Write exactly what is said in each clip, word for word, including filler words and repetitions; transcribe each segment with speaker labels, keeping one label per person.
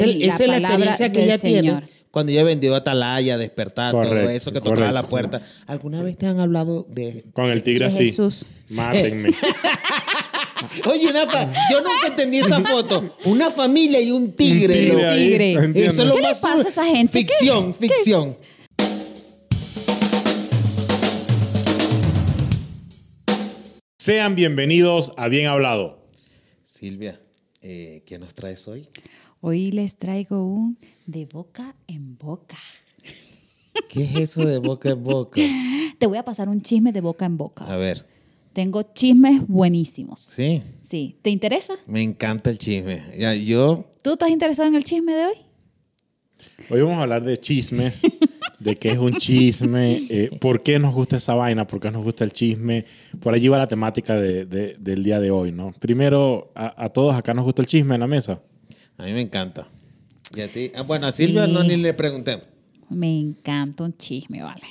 Speaker 1: El,
Speaker 2: la
Speaker 1: esa es la experiencia que
Speaker 2: del
Speaker 1: ella
Speaker 2: Señor.
Speaker 1: tiene cuando ella vendió Atalaya, Despertar,
Speaker 3: Correcto,
Speaker 1: todo eso que tocaba
Speaker 3: correcto.
Speaker 1: la puerta. ¿Alguna vez te han hablado de...?
Speaker 3: Con el tigre
Speaker 2: De
Speaker 3: así.
Speaker 2: Jesús.
Speaker 3: Mátenme.
Speaker 1: Oye, una fa- yo nunca entendí esa foto. Una familia y un tigre.
Speaker 3: Un tigre
Speaker 1: loco.
Speaker 3: ahí,
Speaker 2: Tigre.
Speaker 3: ¿entiendes?
Speaker 1: Eso es lo
Speaker 2: ¿Qué le
Speaker 1: más
Speaker 2: pasa a esa gente?
Speaker 1: Ficción,
Speaker 2: ¿Qué?
Speaker 1: ficción.
Speaker 3: Sean bienvenidos a Bien Hablado.
Speaker 1: Silvia, eh, ¿qué nos traes hoy?
Speaker 2: Hoy les traigo un de boca en boca.
Speaker 1: ¿Qué es eso de boca en boca?
Speaker 2: Te voy a pasar un chisme de boca en boca.
Speaker 1: A ver,
Speaker 2: Tengo chismes buenísimos.
Speaker 1: sí,
Speaker 2: Sí. ¿Te interesa?
Speaker 1: me encanta el chisme. Ya, yo,
Speaker 2: ¿Tú estás interesado en el chisme de hoy?
Speaker 3: Hoy vamos a hablar de chismes, de qué es un chisme, eh, por qué nos gusta esa vaina, por qué nos gusta el chisme. Por allí va la temática de, de, del día de hoy, ¿no? Primero, a, a todos acá nos gusta el chisme en la mesa.
Speaker 1: a mí me encanta. ¿Y a ti? Ah, bueno, a
Speaker 2: Sí.
Speaker 1: Silvia no ni le pregunté.
Speaker 2: Me encanta un chisme, vale.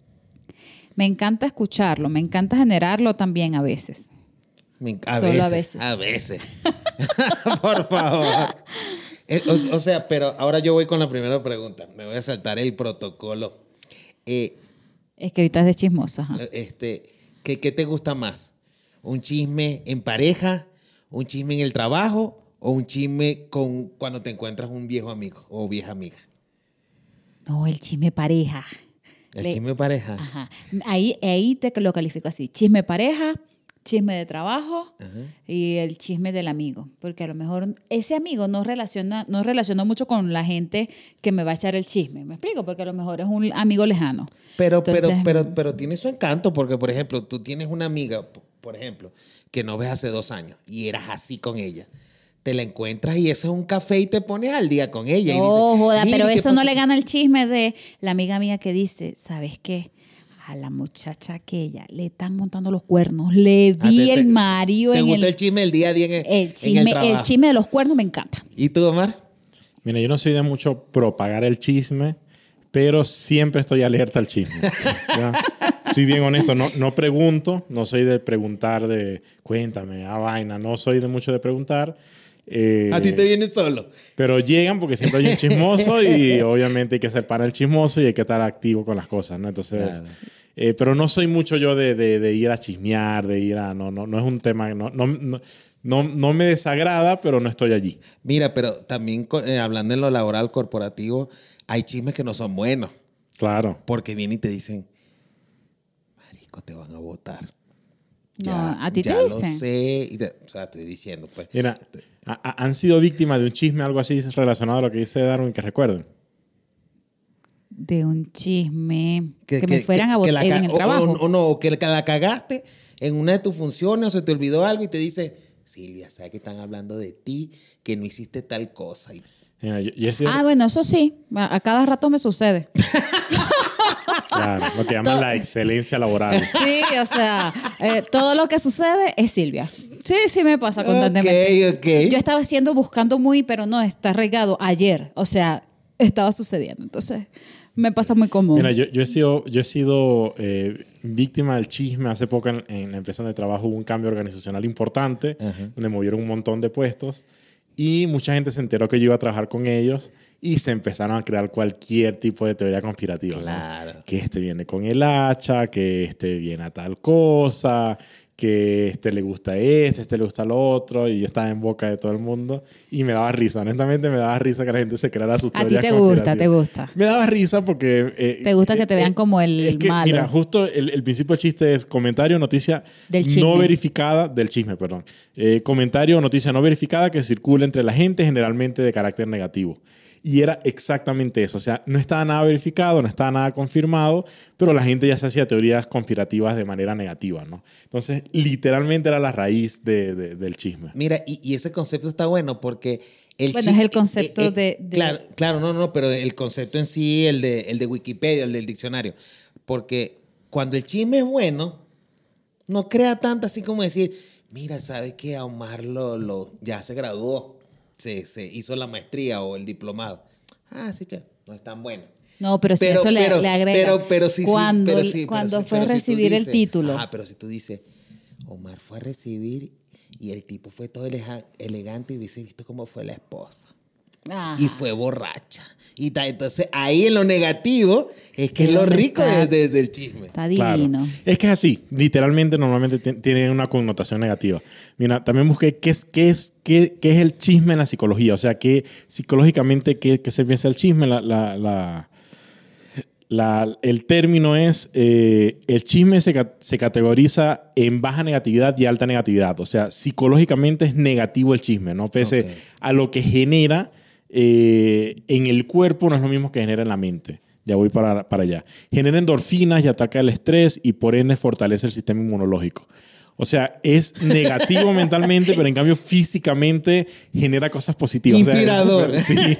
Speaker 2: Me encanta escucharlo, me encanta generarlo también a veces.
Speaker 1: Me enc- a
Speaker 2: Solo
Speaker 1: veces,
Speaker 2: a veces.
Speaker 1: A veces. Por favor. Eh, o, o sea, pero ahora yo voy con la primera pregunta. Me voy a saltar el protocolo. Eh,
Speaker 2: Es que ahorita es de chismosa. ajá.
Speaker 1: este, ¿qué, ¿Qué te gusta más? ¿Un chisme en pareja? ¿Un chisme en el trabajo? ¿O un chisme con cuando te encuentras un viejo amigo o vieja amiga?
Speaker 2: No, el chisme pareja.
Speaker 1: El
Speaker 2: Le-
Speaker 1: chisme pareja.
Speaker 2: Ajá. Ahí, ahí te lo califico así. Chisme pareja, chisme de trabajo y el chisme del amigo. Porque a lo mejor ese amigo no relaciona, no relaciona mucho con la gente que me va a echar el chisme. ¿Me explico? Porque a lo mejor es un amigo lejano.
Speaker 1: Pero,
Speaker 2: Entonces,
Speaker 1: pero, pero, pero tiene su encanto porque, por ejemplo, tú tienes una amiga, p- por ejemplo, que no ves hace dos años y eras así con ella. Te la encuentras y eso es un café y te pones al día con ella. y
Speaker 2: No,
Speaker 1: dices,
Speaker 2: joda,
Speaker 1: "Mire,
Speaker 2: pero
Speaker 1: ¿qué
Speaker 2: eso no
Speaker 1: pasó?".
Speaker 2: le gana el chisme de la amiga mía que dice, ¿sabes qué? A la muchacha aquella le están montando los cuernos. Le
Speaker 1: Ah,
Speaker 2: vi
Speaker 1: te- te-
Speaker 2: el marido
Speaker 1: ¿Te
Speaker 2: en
Speaker 1: gusta
Speaker 2: el,
Speaker 1: el chisme del día a día en el,
Speaker 2: el
Speaker 1: en el
Speaker 2: chisme, el,
Speaker 1: trabajo?
Speaker 2: chisme de los cuernos me encanta.
Speaker 1: ¿Y tú, Omar?
Speaker 3: Mira, yo no soy de mucho propagar el chisme, pero siempre estoy alerta al chisme. ¿ya? Soy bien honesto, no, no pregunto, no soy de preguntar de cuéntame, a vaina, no soy de mucho de preguntar. Eh,
Speaker 1: A ti te viene solo.
Speaker 3: Pero llegan porque siempre hay un chismoso y obviamente hay que ser para el chismoso y hay que estar activo con las cosas, ¿no? Entonces,
Speaker 1: Claro.
Speaker 3: eh, pero no soy mucho yo de, de, de ir a chismear, de ir a... No, no, no es un tema... No, no, no, no, no me desagrada, pero no estoy allí.
Speaker 1: Mira, pero también co- eh, hablando en lo laboral corporativo, hay chismes que no son buenos
Speaker 3: Claro.
Speaker 1: porque vienen y te dicen, marico, te van a votar.
Speaker 2: No, ¿a ti te
Speaker 1: ya
Speaker 2: dicen?
Speaker 1: lo sé. Y te- o sea, estoy diciendo, pues.
Speaker 3: Mira, a- a- ¿han sido víctimas de un chisme, algo así relacionado a lo que dice Darwin, que recuerden?
Speaker 2: De un chisme que, me fueran a
Speaker 1: que
Speaker 2: votar
Speaker 1: la ca-
Speaker 2: en el
Speaker 1: o-
Speaker 2: trabajo.
Speaker 1: O, o no, o que la cagaste en una de tus funciones o se te olvidó algo y te dice, Silvia, ¿sabes que están hablando de ti? Que no hiciste tal cosa. Y,
Speaker 3: Mira, yo, yo he sido-
Speaker 2: Ah, bueno, eso sí, a, a cada rato me sucede.
Speaker 3: claro, lo que llaman la excelencia laboral.
Speaker 2: Sí, o sea, eh, todo lo que sucede es Silvia. Sí, sí me pasa constantemente.
Speaker 1: Ok, ok.
Speaker 2: Yo estaba haciendo, buscando muy, pero no, está regado ayer. O sea, estaba sucediendo. Entonces, me pasa muy común.
Speaker 3: Mira, yo, yo he sido, yo he sido eh, víctima del chisme. Hace poco en, en la empresa donde trabajo hubo un cambio organizacional importante, donde movieron un montón de puestos y mucha gente se enteró que yo iba a trabajar con ellos y se empezaron a crear cualquier tipo de teoría conspirativa. ¿no?
Speaker 1: Claro.
Speaker 3: Que este viene con el hacha, que este viene a tal cosa, que este le gusta este, este le gusta lo otro, y yo estaba en boca de todo el mundo y me daba risa. Honestamente me daba risa que la gente se creara sus
Speaker 2: A ti
Speaker 3: teorías
Speaker 2: te gusta,
Speaker 3: conspirativas.
Speaker 2: te gusta.
Speaker 3: Me daba risa porque... eh,
Speaker 2: Te gusta que te
Speaker 3: eh,
Speaker 2: vean como el
Speaker 3: es que,
Speaker 2: malo.
Speaker 3: Mira, justo el, el principio del chiste es comentario, noticia
Speaker 2: Del chisme.
Speaker 3: no verificada, del chisme, perdón. Eh, comentario o noticia no verificada que circula entre la gente, generalmente de carácter negativo. Y era exactamente eso. O sea, no estaba nada verificado, no estaba nada confirmado, pero la gente ya se hacía teorías conspirativas de manera negativa, ¿no? Entonces, literalmente era la raíz de, de, del chisme.
Speaker 1: Mira, y, y ese concepto está bueno porque... El
Speaker 2: Bueno,
Speaker 1: chi-
Speaker 2: es el concepto
Speaker 1: eh, eh,
Speaker 2: de- de-
Speaker 1: Claro, claro, no, no, pero el concepto en sí, el de, el de Wikipedia, el del diccionario. Porque cuando el chisme es bueno, no crea tanto así como decir, mira, ¿sabes qué? A Omar lo, lo, ya se graduó, se, se hizo la maestría o el diplomado. Ah, sí, che, no es tan bueno.
Speaker 2: No, pero si
Speaker 1: Pero-
Speaker 2: eso le,
Speaker 1: pero-
Speaker 2: le agrega.
Speaker 1: pero- pero sí, sí,
Speaker 2: cuando
Speaker 1: pero sí, pero
Speaker 2: cuando
Speaker 1: sí,
Speaker 2: fue a
Speaker 1: pero si tú
Speaker 2: recibir el
Speaker 1: dices-
Speaker 2: título.
Speaker 1: Ajá, pero si tú dices, Omar fue a recibir y el tipo fue todo elega- elegante y hubiese visto cómo fue la esposa.
Speaker 2: Ajá.
Speaker 1: y fue borracha. Y ta, entonces ahí en lo negativo es que es lo
Speaker 2: ¿Dónde
Speaker 1: rico
Speaker 2: está?
Speaker 1: de- de- del chisme.
Speaker 2: Está
Speaker 3: Claro.
Speaker 2: divino.
Speaker 3: Es que es así. Literalmente, normalmente ti- tiene una connotación negativa. Mira, también busqué qué es, qué es, qué, qué es el chisme en la psicología. O sea, qué psicológicamente, qué, qué se piensa el chisme. La, la, la, la- el término es, eh, el chisme se, ca- se categoriza en baja negatividad y alta negatividad. O sea, psicológicamente es negativo el chisme, ¿no? Pese
Speaker 1: Ok.
Speaker 3: a lo que genera eh, en el cuerpo, no es lo mismo que genera en la mente. Ya voy para, para allá. Genera endorfinas y ataca el estrés y por ende fortalece el sistema inmunológico. O sea, es negativo mentalmente, pero en cambio físicamente genera cosas positivas. O sea, es
Speaker 1: Inspirador.
Speaker 3: súper- sí.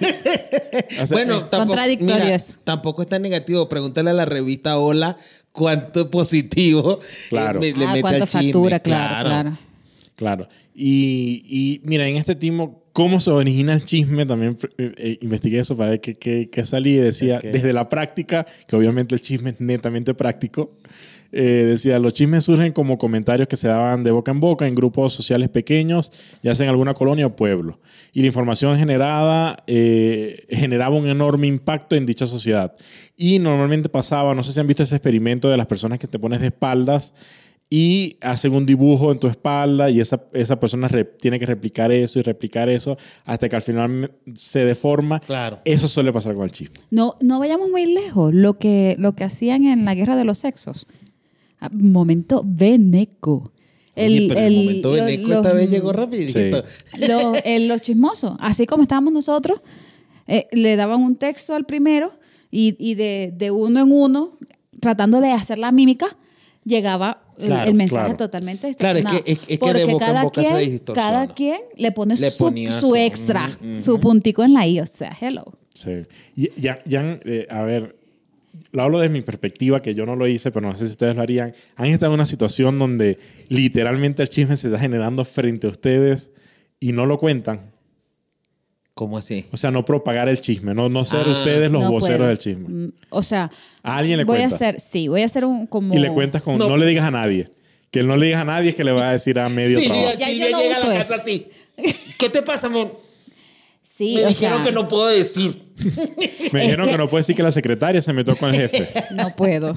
Speaker 3: O sea,
Speaker 1: Bueno, tampoco,
Speaker 2: Contradictorios.
Speaker 1: mira, tampoco es tan negativo. Pregúntale a la revista Hola cuánto positivo
Speaker 3: Claro.
Speaker 1: eh, me- le
Speaker 2: Ah,
Speaker 1: mete
Speaker 2: cuánto
Speaker 1: al chisme.
Speaker 2: factura, claro, claro.
Speaker 3: Claro. Y, y mira, en este timo, ¿cómo se origina el chisme? También eh, eh, investigué eso para ver qué, qué, qué salí. Y decía,
Speaker 1: Ok.
Speaker 3: desde la práctica, que obviamente el chisme es netamente práctico, eh, decía, los chismes surgen como comentarios que se daban de boca en boca en grupos sociales pequeños, ya sea en alguna colonia o pueblo. Y la información generada eh, generaba un enorme impacto en dicha sociedad. Y normalmente pasaba, no sé si han visto ese experimento de las personas que te pones de espaldas y hacen un dibujo en tu espalda y esa, esa persona re- tiene que replicar eso y replicar eso hasta que al final se deforma.
Speaker 1: Claro.
Speaker 3: Eso suele pasar con el chisme.
Speaker 2: No, no vayamos muy lejos. Lo que, lo que hacían en la guerra de los sexos. Ah, momento veneco.
Speaker 1: Oye, pero el, momento
Speaker 2: lo-
Speaker 1: veneco
Speaker 2: los-
Speaker 1: esta vez llegó rapidito.
Speaker 3: Sí.
Speaker 2: Los, el- los chismosos, así como estábamos nosotros, eh, le daban un texto al primero y, y de, de uno en uno, tratando de hacer la mímica, llegaba el,
Speaker 1: Claro,
Speaker 2: el mensaje
Speaker 3: claro.
Speaker 2: totalmente
Speaker 1: Claro, es
Speaker 2: distorsionado.
Speaker 1: que- es- es que de
Speaker 2: Porque
Speaker 1: boca en
Speaker 2: cada
Speaker 1: boca se
Speaker 2: quien,
Speaker 1: distorsiona.
Speaker 2: cada quien le pone
Speaker 1: Le
Speaker 2: su,
Speaker 1: ponía
Speaker 2: su
Speaker 1: su-
Speaker 2: extra,
Speaker 1: mm, mm,
Speaker 2: su puntico en la I, o sea, hello.
Speaker 3: Sí. Y ya, ya eh, a ver, lo hablo desde mi perspectiva, que yo no lo hice, pero no sé si ustedes lo harían. Han estado en una situación donde literalmente el chisme se está generando frente a ustedes y no lo cuentan.
Speaker 1: ¿Cómo así?
Speaker 3: O sea, no propagar el chisme, no, no ser
Speaker 1: Ah,
Speaker 3: ustedes los
Speaker 2: No
Speaker 3: voceros
Speaker 2: puedo.
Speaker 3: del chisme.
Speaker 2: Mm, O sea,
Speaker 3: A alguien le
Speaker 2: voy
Speaker 3: cuentas.
Speaker 2: a hacer, sí, voy a hacer un como...
Speaker 3: Y le cuentas con,
Speaker 1: No.
Speaker 3: no. le digas a nadie. Que él no le digas a nadie es que le va a decir a medio trabajo.
Speaker 2: Ya
Speaker 1: Silvia
Speaker 2: yo no
Speaker 1: llega a
Speaker 2: uso
Speaker 1: la
Speaker 2: eso.
Speaker 1: casa así. ¿Qué te pasa, amor?
Speaker 2: Sí,
Speaker 1: Me
Speaker 2: o
Speaker 1: dijeron
Speaker 2: sea,
Speaker 1: que no puedo decir.
Speaker 3: Me
Speaker 2: Es
Speaker 3: dijeron
Speaker 2: que-
Speaker 3: que no puede decir que la secretaria se metió con el jefe.
Speaker 2: no puedo.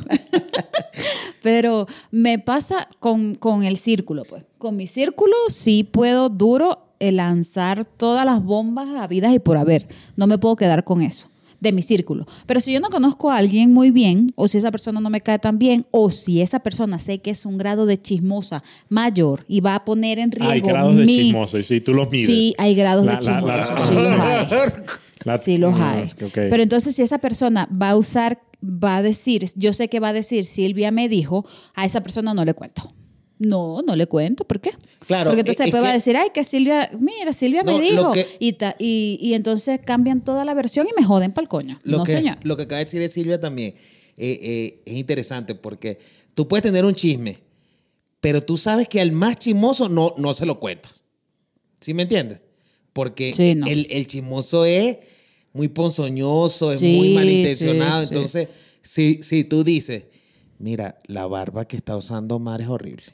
Speaker 2: Pero me pasa con, con el círculo, pues. Con mi círculo sí puedo duro eh, lanzar todas las bombas habidas y por haber. No me puedo quedar con eso, de mi círculo. Pero si yo no conozco a alguien muy bien, o si esa persona no me cae tan bien, o si esa persona sé que es un grado de chismosa mayor y va a poner en riesgo
Speaker 3: Hay grados de
Speaker 2: mi-
Speaker 3: chismoso y si tú los mides.
Speaker 2: Sí, hay grados
Speaker 3: La-
Speaker 2: de
Speaker 3: la- la-
Speaker 2: chismoso. Sí, los hay.
Speaker 3: La-
Speaker 2: Sí los
Speaker 3: no,
Speaker 2: hay.
Speaker 3: es que, ok.
Speaker 2: Pero entonces si esa persona va a usar, va a decir, yo sé que va a decir, Silvia me dijo, a esa persona no le cuento. No, no le cuento. ¿Por qué?
Speaker 1: Claro,
Speaker 2: Porque entonces
Speaker 1: es- es
Speaker 2: después va a
Speaker 1: que-
Speaker 2: decir, ay, que Silvia, mira, Silvia
Speaker 1: No,
Speaker 2: me
Speaker 1: lo
Speaker 2: dijo.
Speaker 1: que-
Speaker 2: Y, ta- y, y entonces cambian toda la versión y me joden pa'l coño.
Speaker 1: Lo,
Speaker 2: no,
Speaker 1: que,
Speaker 2: señor.
Speaker 1: lo que acaba de decir Silvia también eh, eh, es interesante porque tú puedes tener un chisme, pero tú sabes que al más chismoso no, no se lo cuentas. ¿Sí me entiendes? Porque
Speaker 2: Sí, no.
Speaker 1: el, el chismoso es muy ponzoñoso, es
Speaker 2: Sí,
Speaker 1: muy malintencionado.
Speaker 2: sí, sí.
Speaker 1: Entonces, si, si tú dices, mira, la barba que está usando Omar es horrible.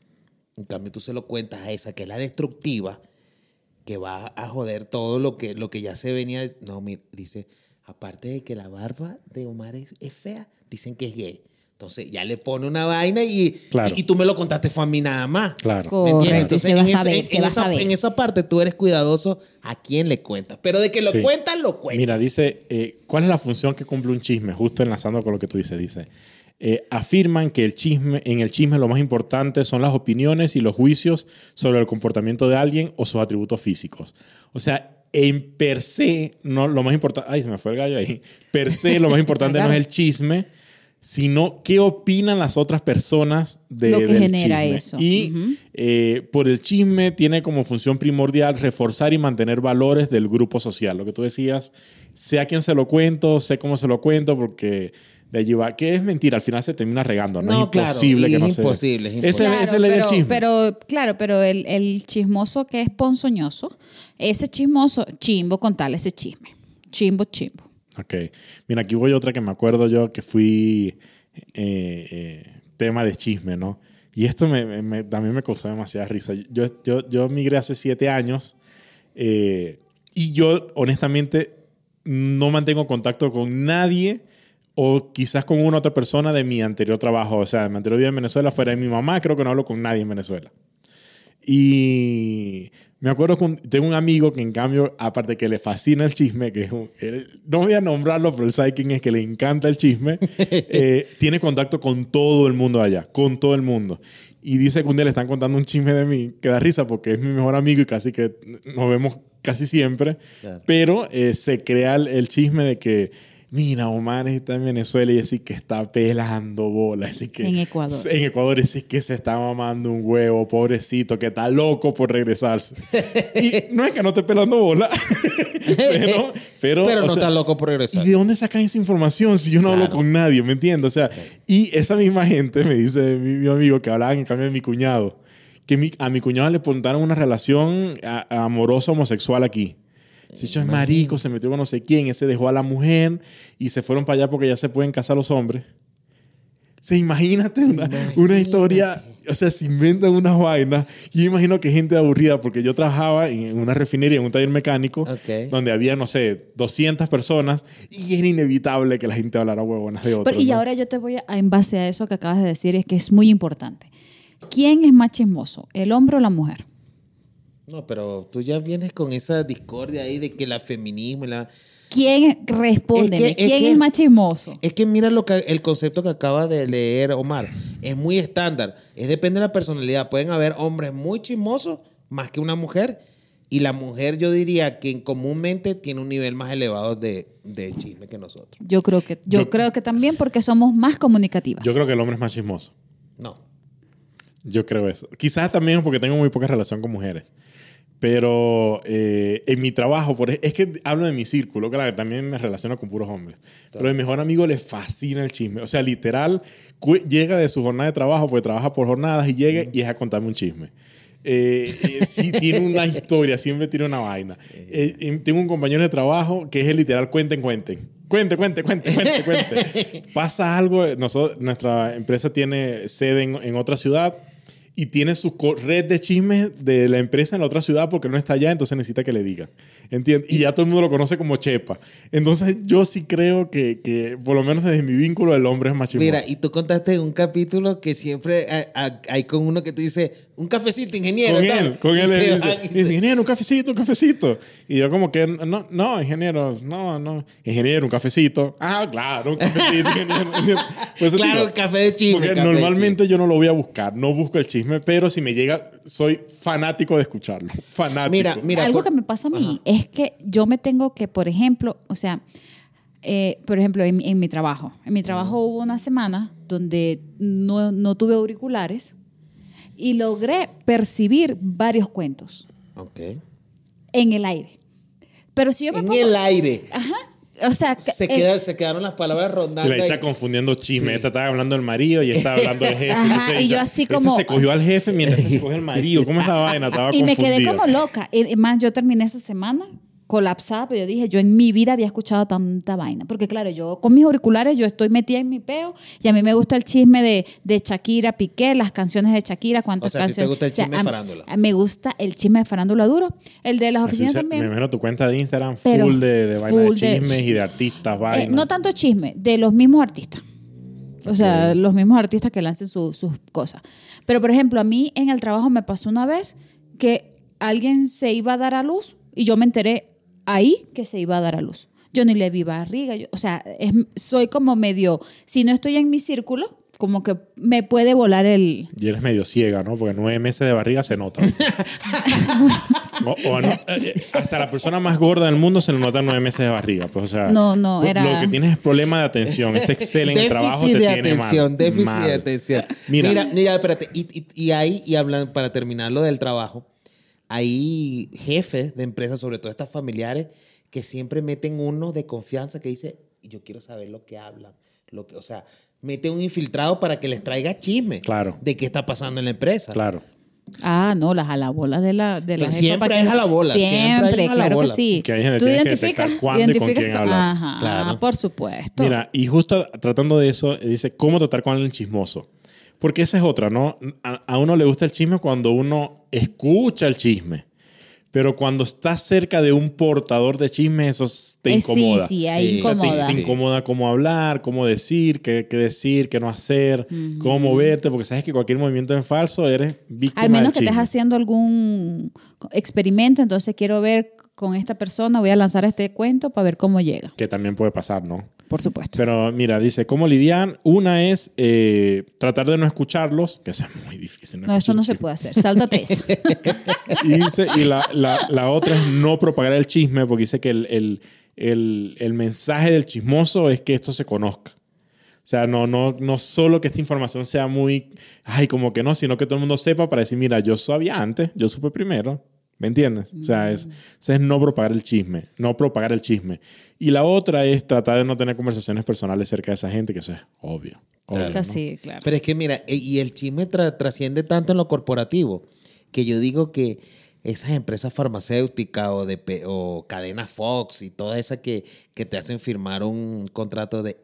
Speaker 1: En cambio, tú se lo cuentas a esa que es la destructiva, que va a joder todo lo que, lo que ya se venía. No, mira, dice, aparte de que la barba de Omar es, es fea, dicen que es gay. Entonces ya le pone una vaina y,
Speaker 3: Claro.
Speaker 1: y, y tú me lo contaste fue a mí nada más.
Speaker 3: Claro.
Speaker 2: Co-
Speaker 1: ¿Me entiendes?
Speaker 2: Correcto, y
Speaker 1: Entonces,
Speaker 2: se va
Speaker 1: en,
Speaker 2: a
Speaker 1: esa-
Speaker 2: saber,
Speaker 1: en-
Speaker 2: se
Speaker 1: en
Speaker 2: va a
Speaker 1: esa,
Speaker 2: saber.
Speaker 1: en esa parte tú eres cuidadoso a quién le cuentas. Pero de que lo
Speaker 3: Sí.
Speaker 1: cuentas, lo cuentas.
Speaker 3: Mira, dice, eh, ¿cuál es la función que cumple un chisme? Justo enlazando con lo que tú dices, dice, eh, afirman que el chisme, en el chisme lo más importante son las opiniones y los juicios sobre el comportamiento de alguien o sus atributos físicos. O sea, en per se, no, lo más importante, ay, se me fue el gallo ahí, per se lo más importante no es el chisme, sino qué opinan las otras personas de,
Speaker 2: Lo que
Speaker 3: del
Speaker 2: genera
Speaker 3: chisme.
Speaker 2: eso.
Speaker 3: Y
Speaker 2: Ujú.
Speaker 3: eh, por el chisme tiene como función primordial reforzar y mantener valores del grupo social. Lo que tú decías, sé a quién se lo cuento, sé cómo se lo cuento, porque de allí va. Que es mentira, al final se termina regando. No,
Speaker 1: No,
Speaker 3: es
Speaker 1: claro,
Speaker 3: imposible
Speaker 1: y
Speaker 3: que
Speaker 1: es
Speaker 3: no se...
Speaker 1: imposible, es
Speaker 3: Ese,
Speaker 1: imposible.
Speaker 3: ese es la idea del
Speaker 2: pero,
Speaker 3: chisme.
Speaker 2: pero, claro, pero el, el chismoso que es ponzoñoso, ese chismoso, chimbo contarle ese chisme. Chimbo, chimbo.
Speaker 3: Ok. Mira, aquí voy otra que me acuerdo yo que fui eh, eh, tema de chisme, ¿no? Y esto me, me- también me causó demasiada risa. Yo, yo, yo migré hace siete años eh, Y yo, honestamente, no mantengo contacto con nadie o quizás con una otra persona de mi anterior trabajo. O sea, de mi anterior vida en Venezuela, fuera de mi mamá, creo que no hablo con nadie en Venezuela. Y me acuerdo que tengo un amigo que, en cambio, aparte que le fascina el chisme, que es un, él, no voy a nombrarlo, pero él sabe quién es, que le encanta el chisme, eh, tiene contacto con todo el mundo allá, con todo el mundo. Y dice que un día le están contando un chisme de mí, que da risa porque es mi mejor amigo y casi que nos vemos casi siempre, claro. Pero eh, se crea el, el chisme de que mira, Omar está en Venezuela y decir que está pelando bolas. Así que
Speaker 2: en Ecuador.
Speaker 3: En Ecuador decir que se está mamando un huevo, pobrecito, que está loco por regresarse. Y no es que no esté pelando bolas, pero, pero,
Speaker 1: pero no
Speaker 3: sea,
Speaker 1: está loco por regresar.
Speaker 3: ¿Y de dónde sacan esa información si yo no claro. hablo con nadie? ¿Me entiendes? O sea, okay. Y esa misma gente me dice mi, mi amigo que hablaba en cambio de mi cuñado, que mi, a mi cuñado le preguntaron una relación a, a amorosa homosexual aquí. Si yo es marico, se metió con no sé quién, ese dejó a la mujer y se fueron para allá porque ya se pueden casar los hombres. O sea, imagínate una, imagínate una historia, o sea, se inventan unas vainas. Yo imagino que gente aburrida, porque yo trabajaba en una refinería, en un taller mecánico, okay. donde había, no sé, doscientas personas y era inevitable que la gente hablara huevonas de otros.
Speaker 2: Pero, y ¿no? Ahora yo te voy a, en base a eso que acabas de decir, es que es muy importante. ¿Quién es más chismoso, el hombre o la mujer?
Speaker 1: No, pero tú ya vienes con esa discordia ahí de que la feminismo y la...
Speaker 2: ¿Quién responde?
Speaker 1: Es que,
Speaker 2: ¿Quién
Speaker 1: es, que,
Speaker 2: es más chismoso?
Speaker 1: Es que mira lo que, el concepto que acaba de leer Omar. Es muy estándar. Es depende de la personalidad. Pueden haber hombres muy chismosos más que una mujer. Y la mujer yo diría que comúnmente tiene un nivel más elevado de, de chisme que nosotros.
Speaker 2: Yo creo que, yo, yo creo que también porque somos más comunicativas.
Speaker 3: Yo creo que el hombre es más chismoso.
Speaker 1: No.
Speaker 3: Yo creo eso. Quizás también porque tengo muy poca relación con mujeres. Pero eh, en mi trabajo, por, es que hablo de mi círculo, claro, que también me relaciono con puros hombres. Claro. Pero a mi mejor amigo le fascina el chisme. O sea, literal, cu- llega de su jornada de trabajo, porque trabaja por jornadas, y llega uh-huh. y es a contarme un chisme. Eh, eh, sí, tiene una historia, siempre tiene una vaina. Eh, eh, tengo un compañero de trabajo que es el literal cuenten, cuenten. Cuente, cuente, cuente, cuente, cuente. Pasa algo, nosotros, nuestra empresa tiene sede en, en otra ciudad. Y tiene su red de chismes de la empresa en la otra ciudad porque no está allá, entonces necesita que le diga. ¿Entiendes? Y ya todo el mundo lo conoce como Chepa. Entonces yo sí creo que, que por lo menos desde mi vínculo, el hombre es más chismoso.
Speaker 1: Mira, y tú contaste un capítulo que siempre hay, hay con uno que tú dices, un cafecito, ingeniero.
Speaker 3: Con
Speaker 1: tal.
Speaker 3: él, con
Speaker 1: y
Speaker 3: él.
Speaker 1: se
Speaker 3: Dice,
Speaker 1: van,
Speaker 3: dice
Speaker 1: se...
Speaker 3: ingeniero, un cafecito, un cafecito. Y yo como que, no, no, ingeniero, no, no. Ingeniero, un cafecito. Ah, claro, un cafecito, ingeniero. Pues
Speaker 1: claro,
Speaker 3: digo,
Speaker 1: café de chisme.
Speaker 3: Porque
Speaker 1: café
Speaker 3: normalmente
Speaker 1: de chisme.
Speaker 3: Yo no lo voy a buscar, no busco el chisme, pero si me llega, soy fanático de escucharlo. Fanático.
Speaker 1: Mira, mira.
Speaker 2: Algo
Speaker 1: por...
Speaker 2: que me pasa a mí Ajá. es que yo me tengo que, por ejemplo, o sea, eh, por ejemplo, en, en mi trabajo. En mi trabajo uh-huh. hubo una semana donde no, no tuve auriculares y logré percibir varios cuentos.
Speaker 1: Ok.
Speaker 2: En el aire. Pero si yo me
Speaker 1: en
Speaker 2: pongo...
Speaker 1: el aire.
Speaker 2: Ajá. O sea,
Speaker 1: se,
Speaker 2: eh,
Speaker 1: queda, se quedaron las palabras rondando.
Speaker 3: Y la echa confundiendo chisme. Sí. Esta estaba hablando del marido y esta hablando del jefe.
Speaker 2: Ajá,
Speaker 3: entonces,
Speaker 2: y
Speaker 3: ella,
Speaker 2: yo así como...
Speaker 3: Este se cogió al jefe mientras este se cogió al marido. ¿Cómo es la vaina? Estaba
Speaker 2: y
Speaker 3: confundida.
Speaker 2: me quedé como loca. Y más, yo terminé esa semana colapsada, pero yo dije, yo en mi vida había escuchado tanta vaina. Porque claro, yo con mis auriculares, yo estoy metida en mi peo y a mí me gusta el chisme de, de Shakira, Piqué, las canciones de Shakira, cuántas
Speaker 1: o sea,
Speaker 2: canciones.
Speaker 1: ¿te gusta el chisme
Speaker 2: o sea,
Speaker 1: de farándula?
Speaker 2: A, a, me gusta el chisme de farándula duro. El de las oficinas
Speaker 3: se,
Speaker 2: también.
Speaker 3: Me imagino tu cuenta de Instagram
Speaker 2: pero
Speaker 3: full de, de vainas de chismes
Speaker 2: de,
Speaker 3: y de artistas, vainas.
Speaker 2: Eh, no tanto chisme, de los mismos artistas. O sea, okay. los mismos artistas que lancen su, sus cosas. Pero, por ejemplo, a mí en el trabajo me pasó una vez que alguien se iba a dar a luz y yo me enteré ahí que se iba a dar a luz. Yo ni le vi barriga. Yo, o sea, es, soy como medio... Si no estoy en mi círculo, como que me puede volar el...
Speaker 3: Y eres medio ciega, ¿no? Porque nueve meses de barriga se nota. o, o no, hasta la persona más gorda del mundo se le notan nueve meses de barriga. Pues, o sea,
Speaker 2: no, no, era...
Speaker 3: Lo que tienes es problema de atención. Ese Excel en el trabajo te
Speaker 1: de
Speaker 3: tiene
Speaker 1: atención,
Speaker 3: mal.
Speaker 1: Déficit
Speaker 3: mal.
Speaker 1: de atención.
Speaker 3: Mira,
Speaker 1: mira, mira espérate. Y, y, y ahí, y hablan, para terminar lo del trabajo, hay jefes de empresas, sobre todo estas familiares, que siempre meten uno de confianza que dice, yo quiero saber lo que hablan. Lo que, o sea, mete un infiltrado para que les traiga chisme
Speaker 3: claro.
Speaker 1: de qué está pasando en la empresa.
Speaker 3: Claro.
Speaker 2: Ah, no, las jalabolas de la, de la
Speaker 1: jefa. Siempre es jalabola.
Speaker 2: Siempre,
Speaker 1: siempre
Speaker 2: claro
Speaker 1: jalabola.
Speaker 2: que sí.
Speaker 3: Que hay
Speaker 2: Tú
Speaker 3: que
Speaker 2: identificas,
Speaker 3: cuándo
Speaker 2: identificas
Speaker 3: y con quién
Speaker 2: con,
Speaker 3: hablar.
Speaker 2: Ajá,
Speaker 1: claro.
Speaker 2: por supuesto.
Speaker 3: Mira, y justo tratando de eso, dice, ¿cómo tratar con alguien chismoso? Porque esa es otra, ¿no? A, a uno le gusta el chisme cuando uno escucha el chisme. Pero cuando estás cerca de un portador de chismes, eso te
Speaker 2: Eh,
Speaker 3: incomoda.
Speaker 2: Sí, sí, ahí
Speaker 1: Sí.
Speaker 3: O sea, te-
Speaker 2: incomoda.
Speaker 3: te,
Speaker 1: Sí.
Speaker 3: incomoda cómo hablar, cómo decir, qué, qué decir, qué no hacer, cómo moverte, porque sabes que cualquier movimiento en falso eres víctima
Speaker 2: Al menos
Speaker 3: del
Speaker 2: que estés
Speaker 3: chisme.
Speaker 2: haciendo algún experimento, entonces quiero ver con esta persona, voy a lanzar este cuento para ver cómo llega.
Speaker 3: Que también puede pasar, ¿no?
Speaker 2: Por supuesto.
Speaker 3: Pero mira, dice, ¿cómo lidiar? Una es eh, tratar de no escucharlos, que eso es muy difícil.
Speaker 2: No, eso no se puede hacer. Sáltate eso.
Speaker 3: Y, dice, y la, la, la otra es no propagar el chisme, porque dice que el, el, el, el mensaje del chismoso es que esto se conozca. O sea, no, no, no solo que esta información sea muy, ay, como que no, sino que todo el mundo sepa para decir, mira, yo sabía antes, yo supe primero. ¿Me entiendes? O sea, es, es, es no propagar el chisme, no propagar el chisme. Y la otra es tratar de no tener conversaciones personales cerca de esa gente, que eso es obvio. obvio,
Speaker 2: Es
Speaker 3: ¿no?
Speaker 2: así, claro.
Speaker 1: Pero es que mira, e- y el chisme tra- trasciende tanto en lo corporativo, que yo digo que esas empresas farmacéuticas o, de, pe- o cadena Fox y todas esas que, que te hacen firmar un contrato de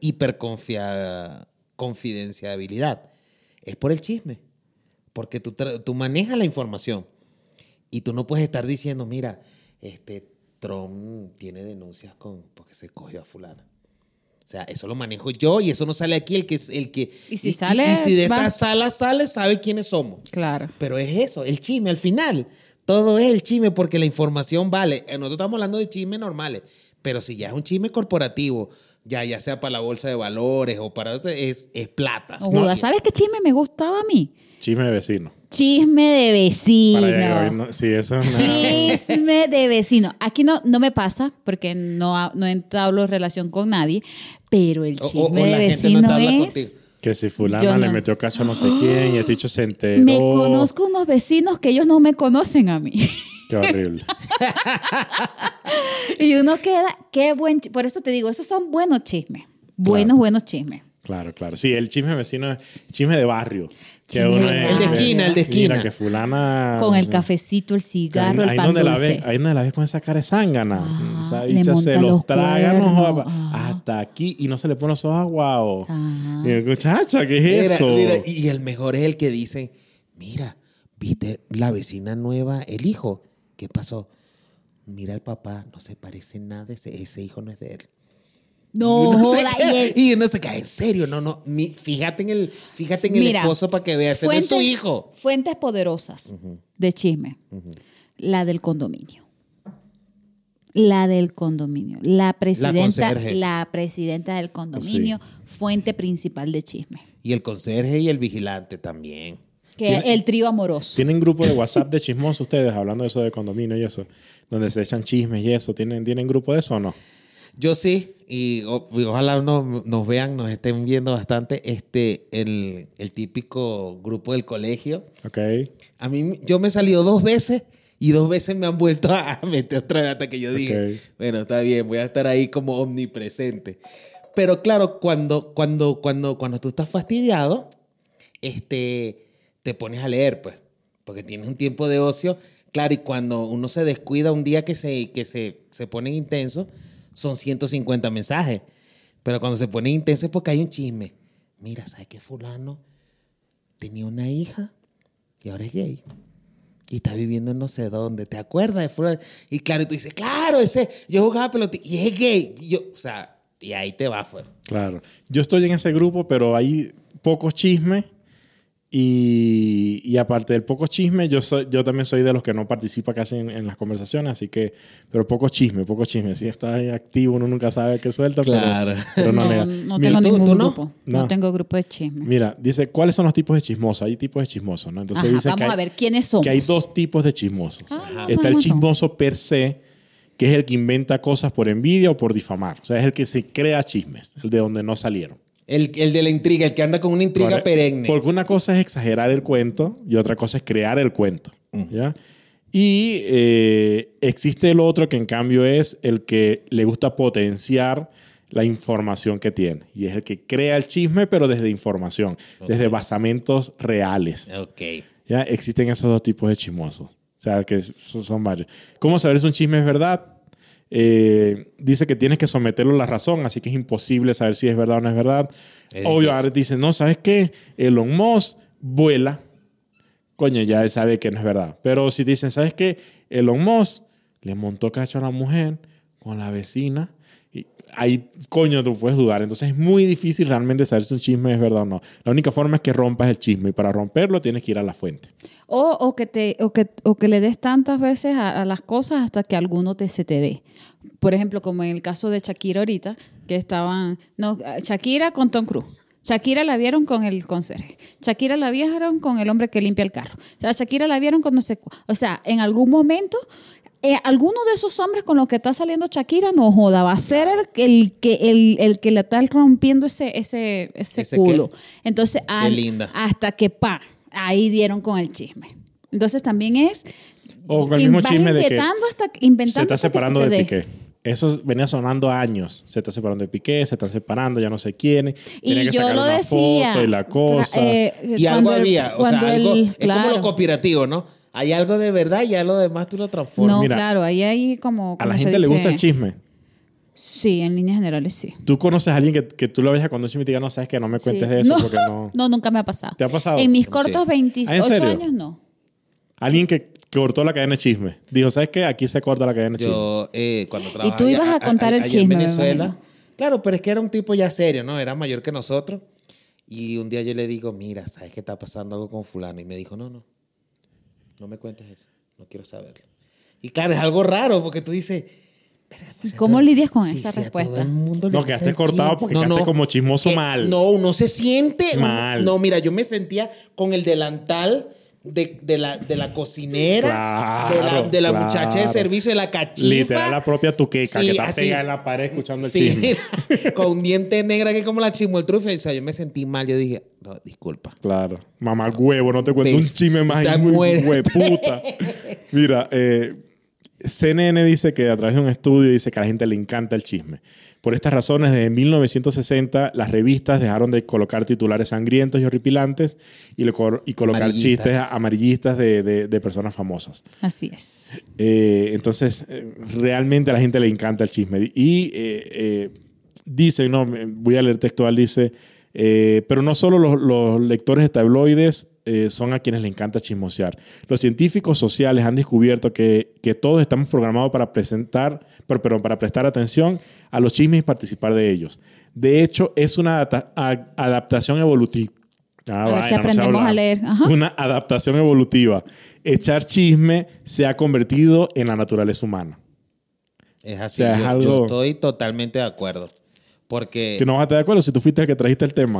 Speaker 1: hiperconfidenciabilidad, es por el chisme. Porque tú, tra- tú manejas la información y tú no puedes estar diciendo, mira, este Trump tiene denuncias con porque se cogió a fulana. O sea, eso lo manejo yo y eso no sale aquí el que es el que
Speaker 2: Y si sale,
Speaker 1: y, y si de
Speaker 2: va.
Speaker 1: esta sala sale, sabe quiénes somos.
Speaker 2: Claro.
Speaker 1: Pero es eso, el chisme al final. Todo es el chisme porque la información vale. Nosotros estamos hablando de chismes normales, pero si ya es un chisme corporativo, ya, ya sea para la bolsa de valores o para es, es plata.
Speaker 2: No, Judas, ¿sabes qué chisme me gustaba a mí?
Speaker 3: Chisme de vecino.
Speaker 2: Chisme de vecino.
Speaker 3: Para llegar, ¿no? Sí, eso es una-
Speaker 2: Chisme de vecino. Aquí no, no me pasa porque no, ha- no entablo relación con nadie, pero el
Speaker 1: O- o-
Speaker 2: chisme
Speaker 1: o
Speaker 2: de
Speaker 1: la gente no
Speaker 2: vecino
Speaker 1: entabla
Speaker 2: es...
Speaker 1: contigo.
Speaker 3: Que si fulana
Speaker 2: Yo
Speaker 3: le
Speaker 2: no.
Speaker 3: metió cacho a no sé quién y este dicho se enteró.
Speaker 2: Me conozco unos vecinos que ellos no me conocen a mí.
Speaker 3: Qué horrible.
Speaker 2: Y uno queda, qué buen... chi- Por eso te digo, esos son buenos chismes. Buenos,
Speaker 3: Claro.
Speaker 2: buenos chismes.
Speaker 3: Claro, claro. Sí, el chisme vecino es chisme de barrio. Que
Speaker 2: Chisme
Speaker 3: uno
Speaker 2: de
Speaker 3: es-
Speaker 2: barrio. El de
Speaker 1: esquina, el de esquina.
Speaker 3: Mira, que fulana...
Speaker 2: Con el
Speaker 3: sí.
Speaker 2: cafecito, el cigarro,
Speaker 3: ahí,
Speaker 2: el
Speaker 3: ahí
Speaker 2: pan
Speaker 3: donde la
Speaker 2: dulce.
Speaker 3: ves, ahí donde la ves con esa cara de zángana.
Speaker 2: Ah,
Speaker 3: Esa
Speaker 2: le
Speaker 3: bicha se
Speaker 2: monta
Speaker 3: los
Speaker 2: los
Speaker 3: traga, no
Speaker 2: cuernos.
Speaker 3: joda,
Speaker 2: Ah.
Speaker 3: hasta aquí y no se le pone los ojos aguados.
Speaker 2: Ajá.
Speaker 3: Y yo, muchacha, ¿qué es
Speaker 1: Mira,
Speaker 3: eso?
Speaker 1: mira, y el mejor es el que dice, mira, ¿viste la vecina nueva, el hijo? ¿Qué pasó? Mira el papá, no se parece nada, ese, ese hijo no es de él.
Speaker 2: No,
Speaker 1: y uno se
Speaker 2: joda,
Speaker 1: queda-
Speaker 2: y el-
Speaker 1: y uno se cae, en serio, no, no, mi- fíjate en el, fíjate en el
Speaker 2: Mira,
Speaker 1: esposo para que veas, ese no es su hijo.
Speaker 2: Fuentes poderosas de chisme. La del condominio. La del condominio. La presidenta,
Speaker 1: conserje.
Speaker 2: la presidenta del condominio, fuente principal de chisme.
Speaker 1: Y el conserje y el vigilante también.
Speaker 2: Que
Speaker 3: Tiene-
Speaker 2: el trío amoroso.
Speaker 3: ¿Tienen grupo de WhatsApp de chismosos ustedes, hablando de eso de condominio y eso? Donde se echan chismes y eso. ¿Tienen, ¿tienen grupo de eso o no?
Speaker 1: Yo sí, y, o- y ojalá nos, nos vean, nos estén viendo bastante, este, el, el típico grupo del colegio.
Speaker 3: Ok.
Speaker 1: A mí, yo me he salido dos veces y dos veces me han vuelto a meter otra vez hasta que yo diga,
Speaker 3: Ok.
Speaker 1: bueno, está bien, voy a estar ahí como omnipresente. Pero claro, cuando, cuando, cuando, cuando tú estás fastidiado, este, te pones a leer, pues, porque tienes un tiempo de ocio. Claro, y cuando uno se descuida un día que se, que se, se pone intenso, son ciento cincuenta mensajes. Pero cuando se pone intenso es porque hay un chisme. Mira, ¿sabes qué fulano tenía una hija y ahora es gay? Y está viviendo en no sé dónde. ¿Te acuerdas de fulano? Y claro, tú dices, claro, ese, yo jugaba pelota y es gay. Y yo, o sea, y ahí te va, pues.
Speaker 3: Claro. Yo estoy en ese grupo, pero hay pocos chismes. Y, y aparte del poco chisme, yo soy, yo también soy de los que no participa casi en, en las conversaciones, así que, pero poco chisme, poco chisme. Si está ahí activo, uno nunca sabe qué suelta, pero-
Speaker 1: Claro.
Speaker 3: pero, no,
Speaker 2: No,
Speaker 3: nega.
Speaker 2: no
Speaker 3: Mira,
Speaker 2: tengo
Speaker 1: ¿tú-
Speaker 2: ningún
Speaker 1: tú no?
Speaker 2: grupo. No.
Speaker 3: No.
Speaker 2: tengo grupo de chisme.
Speaker 3: Mira, dice, ¿cuáles son los tipos de chismosos? Hay tipos de chismosos, ¿no? Entonces
Speaker 2: Ajá,
Speaker 3: dice
Speaker 2: vamos
Speaker 3: que hay,
Speaker 2: a ver quiénes somos.
Speaker 3: que hay dos tipos de chismosos.
Speaker 2: Ajá.
Speaker 3: Está el
Speaker 2: Vamos.
Speaker 3: chismoso per se, que es el que inventa cosas por envidia o por difamar. O sea, es el que se crea chismes, el de donde no salieron.
Speaker 1: El, el de la intriga, el que anda con una intriga
Speaker 3: Correcto.
Speaker 1: perenne.
Speaker 3: Porque una cosa es exagerar el cuento y otra cosa es crear el cuento. ¿Ya? Y eh, existe el otro que en cambio es el que le gusta potenciar la información que tiene. Y es el que crea el chisme, pero desde información, desde basamentos reales.
Speaker 1: Ok.
Speaker 3: ¿Ya? Existen esos dos tipos de chismosos. O sea, que son son varios. ¿Cómo saber si un chisme es verdad? Eh, dice que tienes que someterlo a la razón, así que es imposible saber si es verdad o no es verdad.
Speaker 1: Es
Speaker 3: Obvio,
Speaker 1: difícil.
Speaker 3: ahora dice, no, ¿sabes qué? Elon Musk vuela. Coño, ya sabe que no es verdad. Pero si te dicen, ¿sabes qué? Elon Musk le montó cacho a la mujer con la vecina. Y ahí, coño, tú puedes dudar. Entonces es muy difícil realmente saber si un chisme es verdad o no. La única forma es que rompas el chisme y para romperlo tienes que ir a la fuente.
Speaker 2: O, o, que, te, o, que, o que le des tantas veces a, a las cosas hasta que alguno te, se te dé. Por ejemplo, como en el caso de Shakira ahorita, que estaban... No, Shakira con Tom Cruise. Shakira la vieron con el conserje. Shakira la vieron con el hombre que limpia el carro. O sea, Shakira la vieron con no sé... O sea, en algún momento... Eh, alguno de esos hombres con los que está saliendo Shakira, no joda, va a ser el, el, que, el, el que le está rompiendo ese, ese, ese,
Speaker 1: ¿Ese
Speaker 2: culo.
Speaker 1: qué?
Speaker 2: Entonces,
Speaker 1: Qué linda.
Speaker 2: hasta que pa, ahí dieron con el chisme. Entonces también es...
Speaker 3: O con el mismo
Speaker 2: vas
Speaker 3: chisme de que
Speaker 2: inventando hasta, inventando
Speaker 3: se está
Speaker 2: hasta que
Speaker 3: separando
Speaker 2: se te
Speaker 3: de
Speaker 2: dé.
Speaker 3: Piqué. Eso venía sonando años. Se está separando de Piqué, se están separando, ya no sé quiénes. Tenía
Speaker 2: Y
Speaker 3: que
Speaker 2: yo
Speaker 3: sacar
Speaker 2: lo
Speaker 3: una
Speaker 2: decía.
Speaker 3: foto y la cosa.
Speaker 2: Tra- eh,
Speaker 1: Y algo
Speaker 2: cuando el-
Speaker 1: había, o sea,
Speaker 2: cuando
Speaker 1: algo,
Speaker 2: el-
Speaker 1: es
Speaker 2: claro.
Speaker 1: como lo cooperativo, ¿no? Hay algo de verdad y ya lo demás tú lo transformas.
Speaker 2: No,
Speaker 3: Mira,
Speaker 2: claro, ahí hay como...
Speaker 3: A
Speaker 2: ¿cómo
Speaker 3: la
Speaker 2: se
Speaker 3: gente le
Speaker 2: dice?
Speaker 3: gusta el chisme.
Speaker 2: Sí, en líneas generales sí.
Speaker 3: Tú conoces a alguien que, que tú lo ves cuando un chisme y te diga, no sabes que no me cuentes
Speaker 2: Sí.
Speaker 3: eso
Speaker 2: no,
Speaker 3: porque no.
Speaker 2: no, nunca me ha pasado.
Speaker 3: ¿Te ha pasado?
Speaker 2: En mis
Speaker 1: Sí.
Speaker 2: cortos
Speaker 3: ¿Ah, en
Speaker 2: veintiocho
Speaker 3: serio?
Speaker 2: años, no.
Speaker 3: Alguien que, que cortó la cadena de chisme. Dijo, ¿sabes qué? Aquí se corta la cadena de chisme.
Speaker 1: Yo, eh, cuando trabajaba
Speaker 2: tú ibas
Speaker 1: allá-
Speaker 2: a contar el
Speaker 1: allá
Speaker 2: chisme,
Speaker 1: en
Speaker 2: me
Speaker 1: Venezuela.
Speaker 2: imagino.
Speaker 1: Claro, pero es que era un tipo ya serio, ¿no? Era mayor que nosotros. Y un día yo le digo, mira, ¿sabes que está pasando algo con fulano? Y me dijo, no, no, no me cuentes eso. No quiero saberlo. Y claro, es algo raro porque tú dices... "Verga, pues, a
Speaker 2: ¿Cómo
Speaker 1: todo-
Speaker 2: lidias con
Speaker 1: sí,
Speaker 2: esa
Speaker 1: sí, a
Speaker 2: respuesta?
Speaker 1: todo el mundo le
Speaker 3: No,
Speaker 1: gusta
Speaker 3: quedaste
Speaker 1: el
Speaker 3: cortado
Speaker 1: chisme.
Speaker 3: porque quedaste como chismoso
Speaker 1: Que-
Speaker 3: mal.
Speaker 1: No, uno se siente... uno-
Speaker 3: Mal.
Speaker 1: no, mira, yo me sentía con el delantal... De, de, la, de la cocinera,
Speaker 3: Claro,
Speaker 1: de la, de la
Speaker 3: claro.
Speaker 1: muchacha de servicio, de la cachifa.
Speaker 3: Literal, la propia tuqueca
Speaker 1: Sí,
Speaker 3: que está
Speaker 1: así.
Speaker 3: pegada en la pared escuchando el
Speaker 1: Sí,
Speaker 3: chisme.
Speaker 1: mira, con un diente negra que es como la chismoltrufe. O sea, yo me sentí mal. Yo dije, no, disculpa.
Speaker 3: Claro. Mamá huevo, no te cuento
Speaker 1: Ves,
Speaker 3: un chisme más
Speaker 1: está
Speaker 3: muy
Speaker 1: muerta.
Speaker 3: hueputa. Mira, eh, C N N dice que a través de un estudio dice que a la gente le encanta el chisme. Por estas razones, desde mil novecientos sesenta, las revistas dejaron de colocar titulares sangrientos y horripilantes y, le cor- y colocar
Speaker 1: Amarillistas.
Speaker 3: chistes amarillistas de, de- de personas famosas.
Speaker 2: Así es.
Speaker 3: Eh, entonces, eh, realmente a la gente le encanta el chisme. Y eh, eh, dice, no, me- voy a leer textual, dice, eh, pero no solo los, los lectores de tabloides eh, son a quienes le encanta chismosear. Los científicos sociales han descubierto que, que todos estamos programados para presentar, pero, perdón, para prestar atención a los chismes y participar de ellos. De hecho, es una adapta- a- adaptación evolutiva. Ah,
Speaker 2: A ver si
Speaker 3: vaina, no sé
Speaker 2: aprendemos
Speaker 3: hablar.
Speaker 2: a leer. Ajá.
Speaker 3: Una adaptación evolutiva. Echar chisme se ha convertido en la naturaleza humana.
Speaker 1: Es así.
Speaker 3: O sea, es
Speaker 1: yo,
Speaker 3: algo-
Speaker 1: yo estoy totalmente de acuerdo. Porque...
Speaker 3: Que no vas a estar de acuerdo si tú fuiste el que trajiste el tema.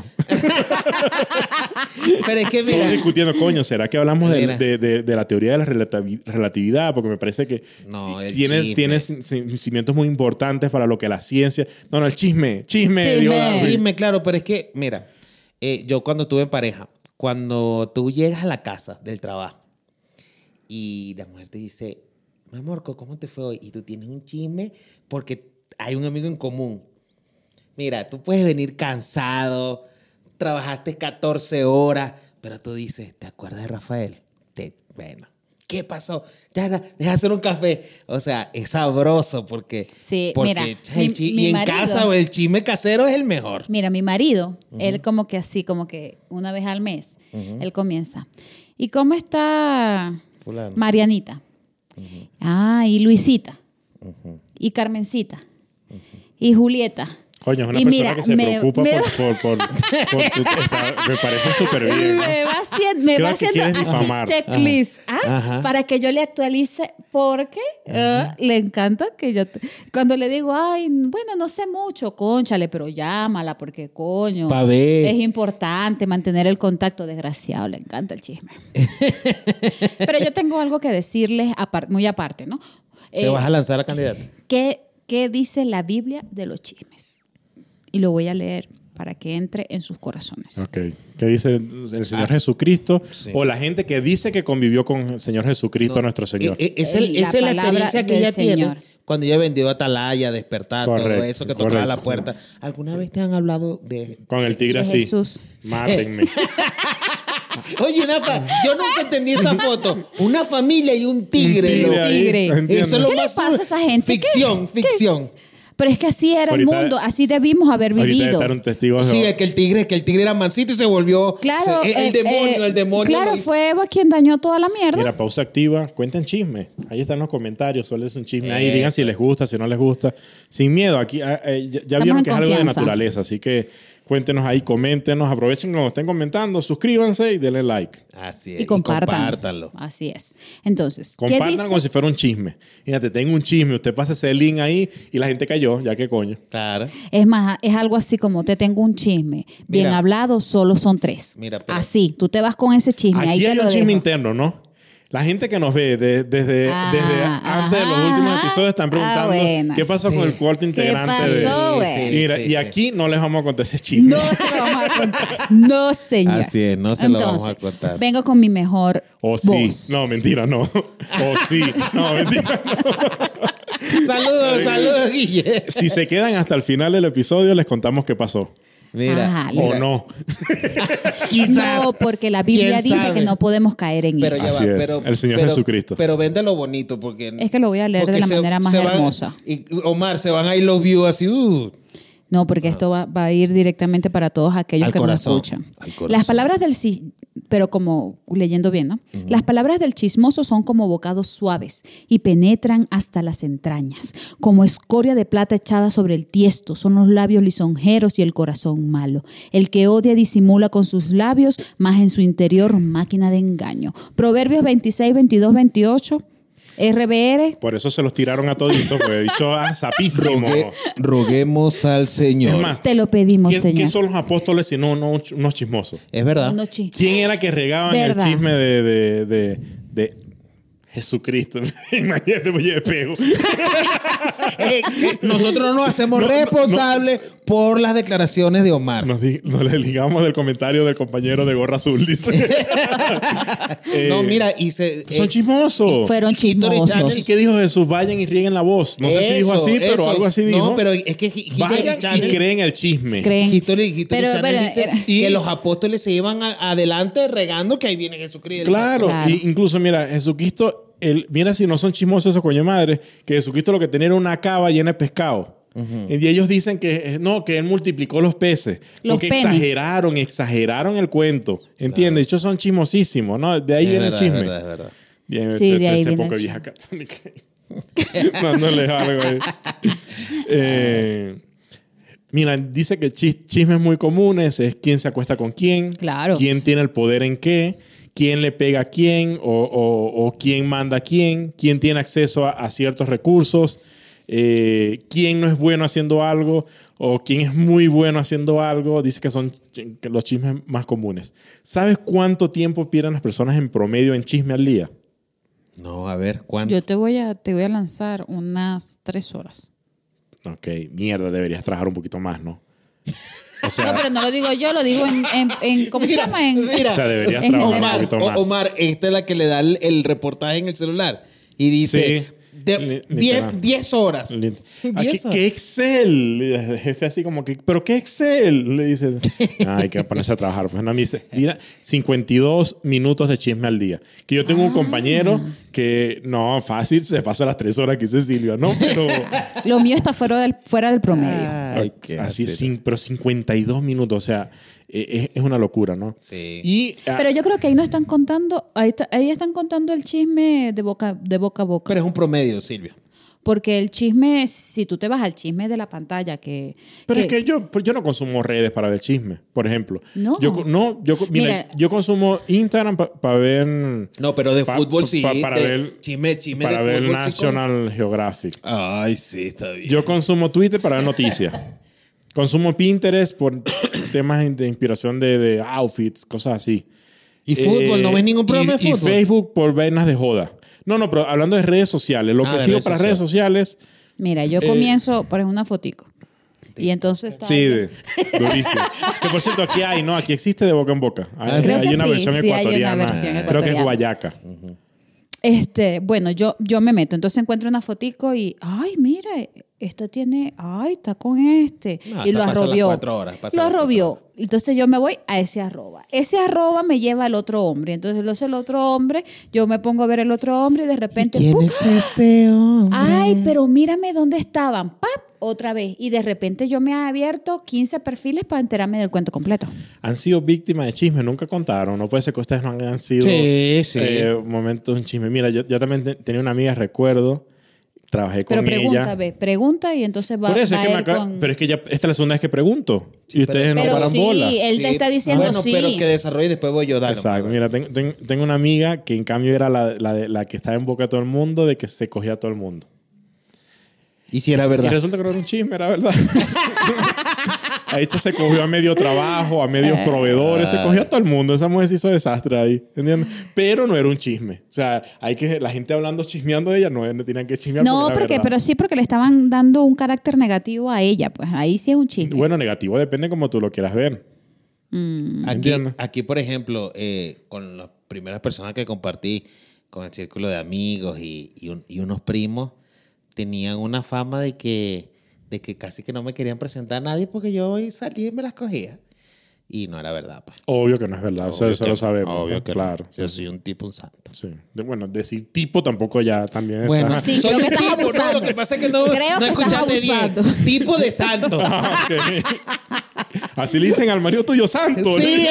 Speaker 1: Pero es que
Speaker 3: Estamos
Speaker 1: mira...
Speaker 3: discutiendo, coño, ¿será que hablamos de,
Speaker 1: Mira.
Speaker 3: de- de- de la teoría de la relativi- relatividad? Porque me parece que
Speaker 1: No, el
Speaker 3: tiene,
Speaker 1: chisme.
Speaker 3: tiene c- cimientos muy importantes para lo que la ciencia... No, no, el chisme, chisme.
Speaker 2: Chisme.
Speaker 3: dijo Darwin.
Speaker 1: Chisme, claro, pero es que, mira, eh, yo cuando estuve en pareja, cuando tú llegas a la casa del trabajo y la mujer te dice, mi amor, ¿cómo te fue hoy? Y tú tienes un chisme porque hay un amigo en común. Mira, tú puedes venir cansado, trabajaste catorce horas, pero tú dices, ¿te acuerdas de Rafael? Te, bueno, ¿qué pasó? Ya, na- deja hacer un café. O sea, es sabroso porque...
Speaker 2: Sí,
Speaker 1: porque
Speaker 2: mira,
Speaker 1: cha, el
Speaker 2: mi-
Speaker 1: chi-
Speaker 2: mi
Speaker 1: y en
Speaker 2: marido-
Speaker 1: casa o el chisme casero es el mejor.
Speaker 2: Mira, mi marido, él como que así, como que una vez al mes, él comienza. ¿Y cómo está
Speaker 1: Fulano.
Speaker 2: Marianita? Ah, y Luisita. Y Carmencita. Y Julieta.
Speaker 3: Coño, es una
Speaker 2: Y
Speaker 3: persona
Speaker 2: mira,
Speaker 3: que se
Speaker 2: me-
Speaker 3: preocupa
Speaker 2: me-
Speaker 3: por... por, por, por tu- está- me parece súper bien. ¿no?
Speaker 2: Me va haciendo, me
Speaker 3: Creo
Speaker 2: va
Speaker 3: que
Speaker 2: haciendo
Speaker 3: quieres
Speaker 2: así
Speaker 3: difamar.
Speaker 2: checklist, ¿ah?
Speaker 1: Ajá.
Speaker 2: Para que yo le actualice, porque ah, le encanta que yo... te- Cuando le digo, ay, bueno, no sé mucho, cónchale, pero llámala, porque coño,
Speaker 1: Pa' ver.
Speaker 2: es importante mantener el contacto. Desgraciado, le encanta el chisme. Pero yo tengo algo que decirles apar- muy aparte, ¿no?
Speaker 1: ¿Te
Speaker 2: Eh,
Speaker 1: vas a lanzar a candidato?
Speaker 2: ¿qué, ¿Qué dice la Biblia de los chismes? Y lo voy a leer para que entre en sus corazones.
Speaker 3: Ok. ¿Qué dice el Señor Jesucristo?
Speaker 1: sí.
Speaker 3: O la gente que dice que convivió con el Señor Jesucristo,
Speaker 1: No,
Speaker 3: nuestro Señor.
Speaker 1: e- e- esa es
Speaker 2: La
Speaker 1: esa es la
Speaker 2: palabra
Speaker 1: experiencia que
Speaker 2: del
Speaker 1: ella
Speaker 2: Señor.
Speaker 1: tiene cuando ella vendió Atalaya, Despertar, todo
Speaker 3: Correcto,
Speaker 1: eso que tocaba
Speaker 3: correcto.
Speaker 1: la puerta. ¿Alguna vez te han hablado de...?
Speaker 3: Con el tigre
Speaker 2: De
Speaker 3: así.
Speaker 2: Jesús.
Speaker 3: Mátenme.
Speaker 1: Oye, una fa- yo nunca entendí esa foto. Una familia y un tigre.
Speaker 3: Un tigre
Speaker 1: loco.
Speaker 3: ahí,
Speaker 2: Tigre.
Speaker 3: entiendo.
Speaker 1: Eso es lo
Speaker 2: ¿Qué le
Speaker 1: más
Speaker 2: pasa a esa gente?
Speaker 1: Ficción,
Speaker 2: ¿Qué?
Speaker 1: ficción.
Speaker 2: Pero es que así era
Speaker 3: Ahorita-
Speaker 2: el mundo, así debimos haber
Speaker 3: Ahorita
Speaker 2: vivido.
Speaker 3: estar un testigo de
Speaker 1: Sí,
Speaker 3: Jehová.
Speaker 1: es que el tigre, que el tigre era mansito y se volvió
Speaker 2: Claro,
Speaker 1: se- el,
Speaker 2: eh,
Speaker 1: el demonio,
Speaker 2: eh,
Speaker 1: el demonio.
Speaker 2: Claro,
Speaker 1: lo hizo.
Speaker 2: fue Eva quien dañó toda la mierda.
Speaker 3: Mira, pausa activa, cuenten chisme. Ahí están los comentarios, suelten un chisme ahí,
Speaker 1: Eso.
Speaker 3: digan si les gusta, si no les gusta. Sin miedo, aquí ah, eh, ya, ya vieron
Speaker 2: en
Speaker 3: que es algo de
Speaker 2: confianza.
Speaker 3: naturaleza, así que cuéntenos ahí, coméntenos, aprovechen cuando estén comentando, suscríbanse y denle like.
Speaker 1: Así es.
Speaker 2: Y compartan.
Speaker 1: compártanlo.
Speaker 2: Así es. Entonces, ¿qué
Speaker 3: Compartan
Speaker 2: dice?
Speaker 3: como si fuera un chisme. Fíjate, tengo un chisme, usted pasa ese link ahí y la gente cayó, ya que coño.
Speaker 1: Claro.
Speaker 2: Es más, es algo así como te tengo un chisme. Bien
Speaker 1: Mira.
Speaker 2: hablado, solo son tres.
Speaker 1: Mira, pero-
Speaker 2: así, tú te vas con ese chisme. ahí
Speaker 3: Aquí
Speaker 2: te
Speaker 3: hay
Speaker 2: lo
Speaker 3: un chisme
Speaker 2: dejo.
Speaker 3: interno, ¿no? La gente que nos ve de- desde,
Speaker 2: Ah,
Speaker 3: desde antes de los
Speaker 2: ajá,
Speaker 3: últimos episodios están
Speaker 2: ah,
Speaker 3: preguntando
Speaker 2: buena.
Speaker 3: qué pasó
Speaker 1: Sí.
Speaker 3: con el cuarto integrante de...
Speaker 2: pasó, güey?
Speaker 1: Sí,
Speaker 3: Mira,
Speaker 1: sí,
Speaker 3: y
Speaker 1: sí.
Speaker 3: aquí no les vamos a contar ese chisme.
Speaker 2: No se lo vamos a contar. No, señor.
Speaker 1: Así es, no se lo vamos a contar.
Speaker 2: Vengo con mi mejor
Speaker 3: O sí.
Speaker 2: voz.
Speaker 3: No, mentira, no. O sí. No, mentira.
Speaker 1: Saludos, saludos, Guille.
Speaker 3: Si se quedan hasta el final del episodio, les contamos qué pasó.
Speaker 1: Mira,
Speaker 2: Ajá,
Speaker 3: O
Speaker 1: mira,
Speaker 3: no.
Speaker 1: quizás.
Speaker 2: No, porque la Biblia
Speaker 1: ¿Quién
Speaker 2: dice
Speaker 1: sabe?
Speaker 2: que no podemos caer en
Speaker 1: Pero
Speaker 2: eso.
Speaker 1: ya
Speaker 3: Así
Speaker 1: va,
Speaker 3: es,
Speaker 1: pero,
Speaker 3: el Señor
Speaker 1: pero-
Speaker 3: Jesucristo.
Speaker 1: Pero vende lo bonito porque...
Speaker 2: Es que lo voy a leer de
Speaker 1: porque
Speaker 2: la
Speaker 1: se-
Speaker 2: manera más
Speaker 1: se van-
Speaker 2: hermosa.
Speaker 1: y Omar, se van a I love you así. Uh.
Speaker 2: No, porque esto va, va a ir directamente para todos aquellos
Speaker 1: Al
Speaker 2: que
Speaker 1: corazón,
Speaker 2: nos escuchan.
Speaker 1: al corazón.
Speaker 2: Las palabras del ci- pero como leyendo bien, ¿no? Las palabras del chismoso son como bocados suaves y penetran hasta las entrañas, como escoria de plata echada sobre el tiesto, son los labios lisonjeros y el corazón malo. El que odia disimula con sus labios, mas en su interior máquina de engaño. Proverbios veintiséis, veintidós, veintiocho. R B R.
Speaker 3: Por eso se los tiraron a toditos, porque he dicho, ah, sapísimo.
Speaker 1: Rogue- roguemos al Señor.
Speaker 3: Es más,
Speaker 2: Te lo pedimos,
Speaker 3: ¿quién,
Speaker 2: Señor.
Speaker 3: quién son los apóstoles si no no unos chismosos?
Speaker 1: Es verdad.
Speaker 2: Unos chi-
Speaker 3: ¿Quién era que regaban
Speaker 2: Verdad.
Speaker 3: el chisme de, de, de, de Jesucristo? Imagínate, pues yo pego.
Speaker 1: Eh, eh, nosotros no nos hacemos
Speaker 3: No, no,
Speaker 1: responsables por las declaraciones de Omar.
Speaker 3: Nos, di- nos desligamos del comentario del compañero de gorra azul, dice. Eh,
Speaker 1: no, mira, y se...
Speaker 3: Son
Speaker 1: eh,
Speaker 3: chismosos.
Speaker 2: Fueron
Speaker 1: History
Speaker 2: chismosos.
Speaker 1: Channel
Speaker 3: ¿Y qué dijo Jesús? Vayan y rieguen la voz. No sé si dijo
Speaker 1: eso,
Speaker 3: así, pero
Speaker 1: eso.
Speaker 3: algo así dijo.
Speaker 1: No, pero es que History
Speaker 3: Vayan y
Speaker 1: Channel-
Speaker 3: creen el chisme.
Speaker 2: Creen.
Speaker 1: History, History
Speaker 2: Pero-
Speaker 1: Channel
Speaker 2: pero
Speaker 1: dice
Speaker 2: era-
Speaker 1: que los apóstoles se iban a- adelante regando que ahí viene Jesucristo.
Speaker 3: Claro,
Speaker 2: Claro.
Speaker 3: Y incluso, mira, Jesucristo, el, mira si no son chismosos esos coño madre, que Jesucristo lo que tenía era una cava llena de pescado. Y ellos dicen que eh, no, que él multiplicó los peces.
Speaker 2: Los
Speaker 3: porque
Speaker 2: penes.
Speaker 3: exageraron, exageraron el cuento. ¿Entiendes? Ellos son chismosísimos, ¿no? De ahí
Speaker 1: Es
Speaker 3: viene
Speaker 1: verdad,
Speaker 3: el chisme.
Speaker 1: Es verdad, es verdad.
Speaker 3: Bien,
Speaker 2: Sí,
Speaker 3: este-
Speaker 2: de ahí
Speaker 3: ese
Speaker 2: viene
Speaker 3: poco
Speaker 2: el
Speaker 3: vieja católica. Dándole algo ahí. Eh, mira, dice que chis- chismes muy comunes es quién se acuesta con quién,
Speaker 2: Claro.
Speaker 3: quién tiene el poder en qué, quién le pega a quién o, o- o quién manda a quién, quién tiene acceso a, a ciertos recursos, eh, quién no es bueno haciendo algo o quién es muy bueno haciendo algo. Dice que son ch- que los chismes más comunes. ¿Sabes cuánto tiempo pierden las personas en promedio en chisme al día?
Speaker 1: No, a ver, ¿cuánto?
Speaker 2: Yo te voy a, te voy a lanzar unas tres horas.
Speaker 3: Ok, mierda, deberías trabajar un poquito más, ¿no? O sea,
Speaker 2: No, pero no lo digo yo, lo digo en, en, en- ¿cómo se llama? En,
Speaker 1: mira.
Speaker 3: o sea, deberías
Speaker 2: en
Speaker 3: trabajar un
Speaker 2: general.
Speaker 1: Omar,
Speaker 3: poquito
Speaker 1: o-
Speaker 3: más.
Speaker 1: Omar, esta es la que le da el, el reportaje en el celular y dice
Speaker 3: Sí,
Speaker 1: de-
Speaker 3: li-
Speaker 1: diez
Speaker 3: literal.
Speaker 1: diez horas.
Speaker 3: Lint-
Speaker 1: diez
Speaker 3: Ah, ¿qué,
Speaker 1: horas.
Speaker 3: qué Excel? Y el jefe así como que, ¿pero qué Excel? Le dice, ah, hay que ponerse a trabajar. Pues no, me dice, mira, cincuenta y dos minutos de chisme al día. Que yo tengo un compañero que, no, fácil, se pasa las tres horas que dice Silvia, ¿no? Pero
Speaker 2: Lo mío está fuera del, fuera del promedio.
Speaker 1: Ay, qué
Speaker 3: así,
Speaker 1: ácido.
Speaker 3: sin, pero cincuenta y dos minutos, o sea, eh, es, es una locura, ¿no?
Speaker 1: Sí.
Speaker 3: Y, ah,
Speaker 2: Pero yo creo que ahí no están contando, ahí, está- ahí están contando el chisme de boca, de boca a boca.
Speaker 1: Pero es un promedio, Silvia.
Speaker 2: Porque el chisme, si tú te vas al chisme de la pantalla, que...
Speaker 3: Pero es que yo, pues yo no consumo redes para ver chisme, por ejemplo.
Speaker 2: No.
Speaker 3: Yo, co- no, yo, co- mira,
Speaker 2: Mira.
Speaker 3: yo consumo Instagram para ver...
Speaker 1: No, pero de
Speaker 3: pa-
Speaker 1: fútbol sí.
Speaker 3: pa- para
Speaker 1: de-
Speaker 3: ver,
Speaker 1: chisme, chisme
Speaker 3: para
Speaker 1: de
Speaker 3: ver
Speaker 1: fútbol sí. con-
Speaker 3: National Geographic.
Speaker 1: Ay, sí, está bien.
Speaker 3: Yo consumo Twitter para ver noticias. Consumo Pinterest por temas de inspiración de, de outfits, cosas así.
Speaker 1: ¿Y fútbol? ¿No
Speaker 3: Eh,
Speaker 1: ves ningún programa
Speaker 3: y,
Speaker 1: de fútbol?
Speaker 3: Y Facebook por vainas de joda. No, no, pero hablando de redes sociales. Lo
Speaker 1: Ah,
Speaker 3: que
Speaker 1: de
Speaker 3: sigo
Speaker 1: redes
Speaker 3: para redes sociales...
Speaker 2: Mira, yo
Speaker 3: Eh,
Speaker 2: comienzo, pones una fotico. Y entonces está...
Speaker 3: Sí, de, durísimo. Que por cierto, aquí hay, ¿no? Aquí existe de boca en boca. Hay,
Speaker 2: Creo
Speaker 3: hay
Speaker 2: que
Speaker 3: una
Speaker 2: sí,
Speaker 3: versión
Speaker 2: sí, hay una
Speaker 3: ecuatoriana.
Speaker 2: versión
Speaker 3: Creo que es
Speaker 2: ecuatoriana.
Speaker 3: guayaca.
Speaker 2: Este, bueno, yo, yo me meto, entonces encuentro una fotico y, ay, mira, esta tiene, ay, está con este.
Speaker 1: No,
Speaker 2: y
Speaker 1: esta
Speaker 2: lo
Speaker 1: pasa las
Speaker 2: arrobió.
Speaker 1: cuatro horas, pasa
Speaker 2: Lo
Speaker 1: las cuatro
Speaker 2: arrobió. Entonces yo me voy a ese arroba. Ese arroba me lleva al otro hombre. Entonces lo hace el otro hombre, yo me pongo a ver el otro hombre y de repente,
Speaker 1: ¿Quién
Speaker 2: ¡pum!
Speaker 1: es ese hombre?
Speaker 2: Ay, pero mírame dónde estaban. ¡Pap! otra vez. Y de repente yo me he abierto quince perfiles para enterarme del cuento completo.
Speaker 3: ¿Han sido víctimas de chisme? Nunca contaron. No puede ser que ustedes no hayan sido
Speaker 1: Sí, sí.
Speaker 3: eh, momentos en chisme. Mira, yo, yo también te- tenía una amiga, recuerdo, trabajé con
Speaker 2: Pero pregunta,
Speaker 3: ella.
Speaker 2: ve, pregunta y entonces va,
Speaker 3: Por eso
Speaker 2: va
Speaker 3: es que me
Speaker 2: él
Speaker 3: acaba-
Speaker 2: con...
Speaker 3: Pero es que ya esta es la segunda vez que pregunto. Y ustedes no
Speaker 2: Pero
Speaker 3: paran
Speaker 2: sí,
Speaker 3: bola.
Speaker 2: él te
Speaker 1: Sí.
Speaker 2: está diciendo
Speaker 1: bueno,
Speaker 2: sí.
Speaker 1: pero que desarrolle y después voy yo. Dale,
Speaker 3: Exacto.
Speaker 1: hombre.
Speaker 3: Mira, tengo, tengo- tengo una amiga que en cambio era la, la, de- la que estaba en boca de todo el mundo, de que se cogía a todo el mundo.
Speaker 1: Y si era
Speaker 3: Y
Speaker 1: verdad.
Speaker 3: resulta que no era un chisme, era verdad. A ella se cogió a medio trabajo, a medios proveedores, se cogió a todo el mundo. Esa mujer se hizo desastre ahí, ¿entiendes? Pero no era un chisme. O sea, hay que la gente hablando, chismeando de ella, no, no tenían que chismear.
Speaker 2: No,
Speaker 3: porque era
Speaker 2: porque,
Speaker 3: verdad.
Speaker 2: pero sí porque le estaban dando un carácter negativo a ella. Pues ahí sí es un chisme.
Speaker 3: Bueno, negativo depende como tú lo quieras ver.
Speaker 2: Mm.
Speaker 1: Aquí,
Speaker 3: Entiendo.
Speaker 1: aquí, por ejemplo, eh, con las primeras personas que compartí con el círculo de amigos y, y, un- y unos primos, tenían una fama de que, de que casi que no me querían presentar a nadie porque yo salía y me las cogía. Y no era verdad, pues.
Speaker 3: Obvio que no es verdad, eso,
Speaker 1: Obvio
Speaker 3: eso
Speaker 1: que
Speaker 3: lo
Speaker 1: no,
Speaker 3: sabemos.
Speaker 1: Obvio
Speaker 3: ¿no?
Speaker 1: que no.
Speaker 3: Claro.
Speaker 1: Yo soy un tipo, un santo.
Speaker 3: Sí. De- bueno, decir tipo tampoco ya también
Speaker 1: Bueno,
Speaker 3: está-
Speaker 2: Sí,
Speaker 1: soy
Speaker 2: creo que
Speaker 1: un
Speaker 2: estás
Speaker 1: tipo, ¿no?
Speaker 2: abusando.
Speaker 1: Lo que pasa es que no,
Speaker 2: Creo
Speaker 1: no
Speaker 2: que estás
Speaker 1: escuchaste bien.
Speaker 2: abusando.
Speaker 1: Tipo de santo.
Speaker 3: Ah, ok. Así le dicen al marido tuyo santo.
Speaker 1: Sí.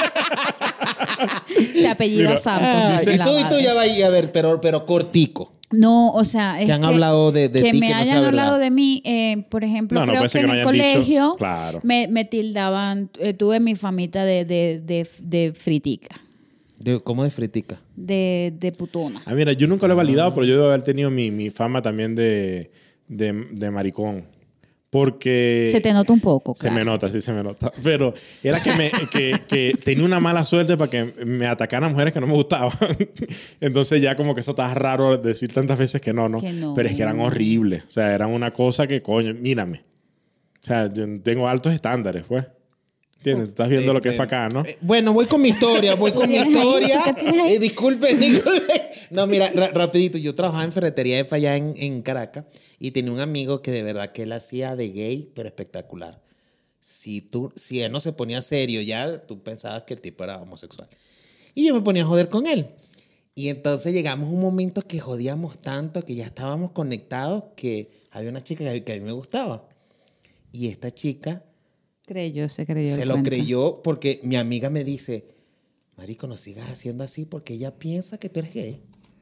Speaker 2: Se apellida
Speaker 3: Mira,
Speaker 2: Santos.
Speaker 1: Ay,
Speaker 2: dice
Speaker 1: y
Speaker 2: la
Speaker 1: tú, y tú
Speaker 2: madre.
Speaker 1: ya vas a ver, pero, pero cortico.
Speaker 2: No, o sea, es
Speaker 1: Que han hablado de- de
Speaker 2: que
Speaker 1: ti
Speaker 2: me
Speaker 1: que no sea
Speaker 2: hayan hablado
Speaker 1: verdad.
Speaker 2: de mí, eh, por ejemplo,
Speaker 3: No, no
Speaker 2: creo
Speaker 3: puede
Speaker 2: que
Speaker 3: ser
Speaker 2: en
Speaker 3: que
Speaker 2: el
Speaker 3: no hayan dicho-
Speaker 2: colegio
Speaker 3: claro.
Speaker 2: me, me tildaban, eh, tuve mi famita de, de, de, de fritica,
Speaker 1: De- ¿Cómo de fritica?
Speaker 2: de, de putona.
Speaker 3: Ah, mira, yo nunca lo he validado, pero yo debo haber tenido mi, mi fama también de, de, de maricón. Porque...
Speaker 2: Se te nota un poco,
Speaker 3: Se
Speaker 2: claro.
Speaker 3: me nota, sí se me nota. Pero era que, me, que, que tenía una mala suerte para que me atacaran mujeres que no me gustaban. Entonces ya como que eso estaba raro decir tantas veces que no, ¿no?
Speaker 2: Que no.
Speaker 3: Pero es que eran horribles. O sea, eran una cosa que, coño, mírame. O sea, yo tengo altos estándares, pues. ¿Entiendes? Tú estás viendo
Speaker 1: Eh,
Speaker 3: lo que es
Speaker 1: eh,
Speaker 3: para acá, ¿no?
Speaker 1: eh, Bueno, voy con mi historia, voy con mi
Speaker 2: ¿Tienes ahí?
Speaker 1: historia.
Speaker 2: ¿Tú qué tienes ahí?
Speaker 1: Eh, disculpe, disculpe. No, mira, ra- rapidito, yo trabajaba en ferretería de allá en, en Caracas y tenía un amigo que de verdad que él hacía de gay, pero espectacular. Si, tú, si él no se ponía serio ya, tú pensabas que el tipo era homosexual. Y yo me ponía a joder con él. Y entonces llegamos a un momento que jodíamos tanto, que ya estábamos conectados, que había una chica que, que a mí me gustaba. Y esta chica
Speaker 2: Creyó, se creyó.
Speaker 1: se
Speaker 2: el
Speaker 1: lo
Speaker 2: cuento.
Speaker 1: creyó porque mi amiga me dice, marico, no sigas haciendo así porque ella piensa que tú eres gay.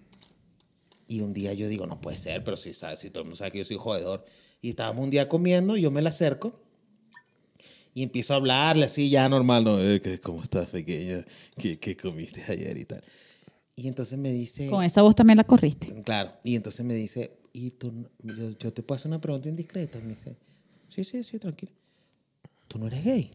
Speaker 1: Y un día yo digo, no puede ser, pero si sabes, si todo el mundo sabe que yo soy jodedor. Y estábamos un día comiendo, y yo me la acerco y empiezo a hablarle así ya normal, ¿no? Eh, ¿qué- ¿Cómo estás, pequeña? ¿Qué, qué comiste ayer y tal? Y entonces me dice...
Speaker 2: Con esa voz también la corriste.
Speaker 1: Claro. Y entonces me dice, ¿y tú, no- yo, yo te puedo hacer una pregunta indiscreta? Me dice, sí, sí, sí, tranquilo. ¿Tú no eres gay?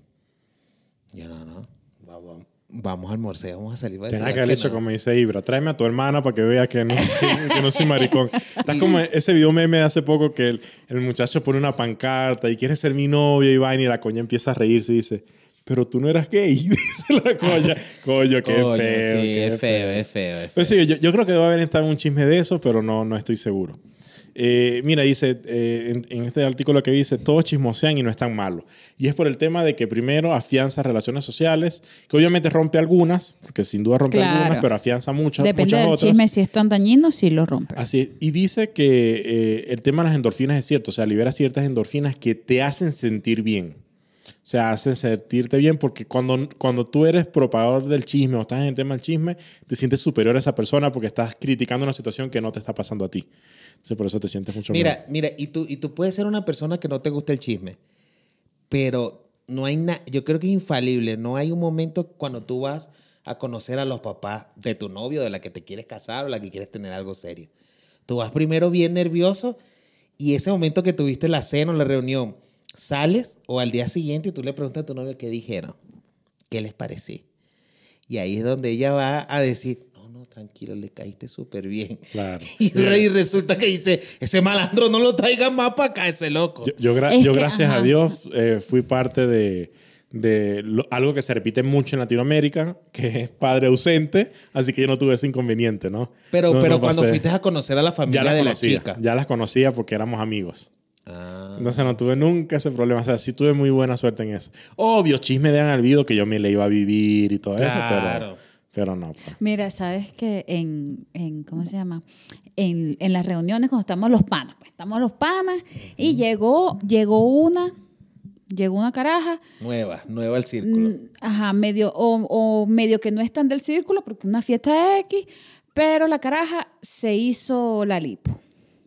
Speaker 1: Yo, no, no. Vamos, vamos a almorzar, vamos a salir.
Speaker 3: Tenía que haber hecho como dice Ibra. Tráeme a tu hermana para que vea que no, que, que no soy maricón. Estás como ese video meme de hace poco que el, el muchacho pone una pancarta y quiere ser mi novia y vaina y la coña empieza a reírse y dice, pero tú no eras gay. Dice la coña. Coño, qué
Speaker 1: Coño,
Speaker 3: feo.
Speaker 1: sí,
Speaker 3: qué
Speaker 1: es feo, es feo, es feo.
Speaker 3: Pues sí, yo, yo creo que debe haber estado un chisme de eso, pero no, no estoy seguro. Eh, mira, dice, eh, en, en este artículo que dice, todos chismosean y no es tan malo. Y es por el tema de que primero afianza relaciones sociales, que obviamente rompe algunas, porque sin duda rompe
Speaker 2: Claro.
Speaker 3: algunas, pero afianza muchas,
Speaker 2: Depende
Speaker 3: muchas
Speaker 2: del
Speaker 3: otras.
Speaker 2: chisme, si es tan dañino, sí lo rompe.
Speaker 3: Así es. Y dice que eh, el tema de las endorfinas es cierto, o sea, libera ciertas endorfinas que te hacen sentir bien. O sea, hacen sentirte bien porque cuando, cuando tú eres propagador del chisme o estás en el tema del chisme, te sientes superior a esa persona porque estás criticando una situación que no te está pasando a ti. Entonces, por eso te sientes mucho mejor.
Speaker 1: Mira, mira, y tú, y tú puedes ser una persona que no te guste el chisme, pero no hay nada, yo creo que es infalible, no hay un momento cuando tú vas a conocer a los papás de tu novio, de la que te quieres casar o la que quieres tener algo serio. Tú vas primero bien nervioso y ese momento que tuviste la cena o la reunión, sales o al día siguiente y tú le preguntas a tu novio qué dijeron, qué les pareció. Y ahí es donde ella va a decir, no, no, tranquilo, le caíste súper bien.
Speaker 3: Claro.
Speaker 1: Y, re- y resulta que dice, ese malandro no lo traiga más para acá, ese loco.
Speaker 3: Yo, yo, gra-
Speaker 2: Es
Speaker 3: yo
Speaker 2: que,
Speaker 3: gracias
Speaker 2: ajá.
Speaker 3: a Dios, eh, fui parte de, de lo- algo que se repite mucho en Latinoamérica, que es padre ausente, así que yo no tuve ese inconveniente, ¿no?
Speaker 1: pero
Speaker 3: No-
Speaker 1: pero
Speaker 3: no
Speaker 1: cuando
Speaker 3: pasé.
Speaker 1: fuiste a conocer a la
Speaker 3: ya
Speaker 1: familia
Speaker 3: las
Speaker 1: de la
Speaker 3: conocía,
Speaker 1: chica.
Speaker 3: ya las conocía porque éramos amigos.
Speaker 1: Ah.
Speaker 3: Entonces no tuve nunca ese problema. O sea, sí tuve muy buena suerte en eso. Obvio, chisme de han habido que yo me le iba a vivir y todo
Speaker 1: Claro.
Speaker 3: eso, Pero no, pues.
Speaker 2: Mira, sabes que en, en ¿cómo se llama? En, en las reuniones cuando estamos los panas, pues estamos los panas y llegó, llegó una, llegó una caraja.
Speaker 1: Nueva, nueva al círculo.
Speaker 2: mm, Ajá, medio, o, o medio que no es tan del círculo porque una fiesta X, pero la caraja se hizo la lipo.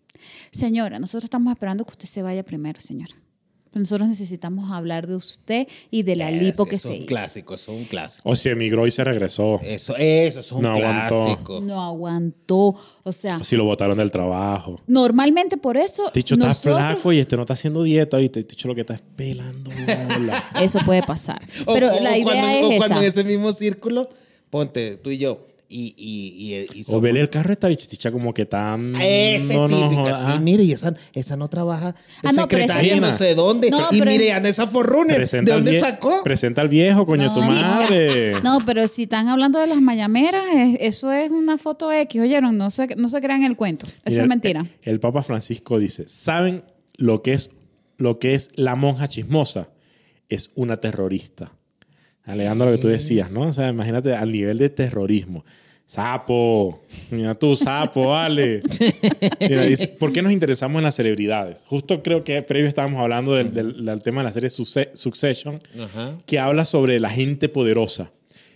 Speaker 2: Señora, nosotros estamos esperando que usted se vaya primero, señora. Nosotros necesitamos hablar de usted y de la lipo que
Speaker 1: eso
Speaker 2: se
Speaker 1: es un
Speaker 2: hizo.
Speaker 1: clásico, eso es un clásico.
Speaker 3: O si emigró y se regresó.
Speaker 1: Eso, eso, eso es un
Speaker 3: No aguantó.
Speaker 1: clásico.
Speaker 2: No aguantó. O sea,
Speaker 3: O si lo botaron del trabajo.
Speaker 2: normalmente por eso
Speaker 3: Ticho está
Speaker 2: nosotros...
Speaker 3: flaco y este no está haciendo dieta. Y Ticho lo que está es pelando bola.
Speaker 2: Eso puede pasar.
Speaker 1: O-
Speaker 2: Pero
Speaker 1: o-
Speaker 2: la
Speaker 1: o
Speaker 2: idea
Speaker 1: cuando,
Speaker 2: es
Speaker 1: o
Speaker 2: esa.
Speaker 1: cuando en ese mismo círculo, ponte tú y yo, y, y, y, y
Speaker 3: O
Speaker 1: somos-
Speaker 3: vele el carro esta bichiticha como que tan...
Speaker 1: Esa es
Speaker 3: no, no,
Speaker 1: típica,
Speaker 3: joda.
Speaker 1: sí, mire, y esa, esa no trabaja de
Speaker 2: Ah, no, pero esa
Speaker 1: secretaria
Speaker 3: sí.
Speaker 1: no sé dónde.
Speaker 2: No,
Speaker 1: y
Speaker 2: pero-
Speaker 1: mire, anda esa forrunner, ¿de
Speaker 3: Presenta al
Speaker 1: dónde
Speaker 3: vie-
Speaker 1: sacó?
Speaker 3: Presenta al viejo, coño,
Speaker 2: No.
Speaker 3: tu madre.
Speaker 2: No, pero si están hablando de las mayameras, es- eso es una foto X, ¿oyeron? No se, no se crean el cuento. Eso
Speaker 3: Mira,
Speaker 2: es mentira.
Speaker 3: El, el Papa Francisco dice, ¿saben lo que es, lo que es la monja chismosa? Es una terrorista. Alegando lo que tú decías, ¿no? O sea, imagínate al nivel de terrorismo. Sapo, mira tú, sapo, vale. Mira, dice, ¿por qué nos interesamos en las celebridades? Justo creo que previo estábamos hablando del, del- del tema de la serie Succe- Succession,
Speaker 1: Ajá.
Speaker 3: que habla sobre la gente poderosa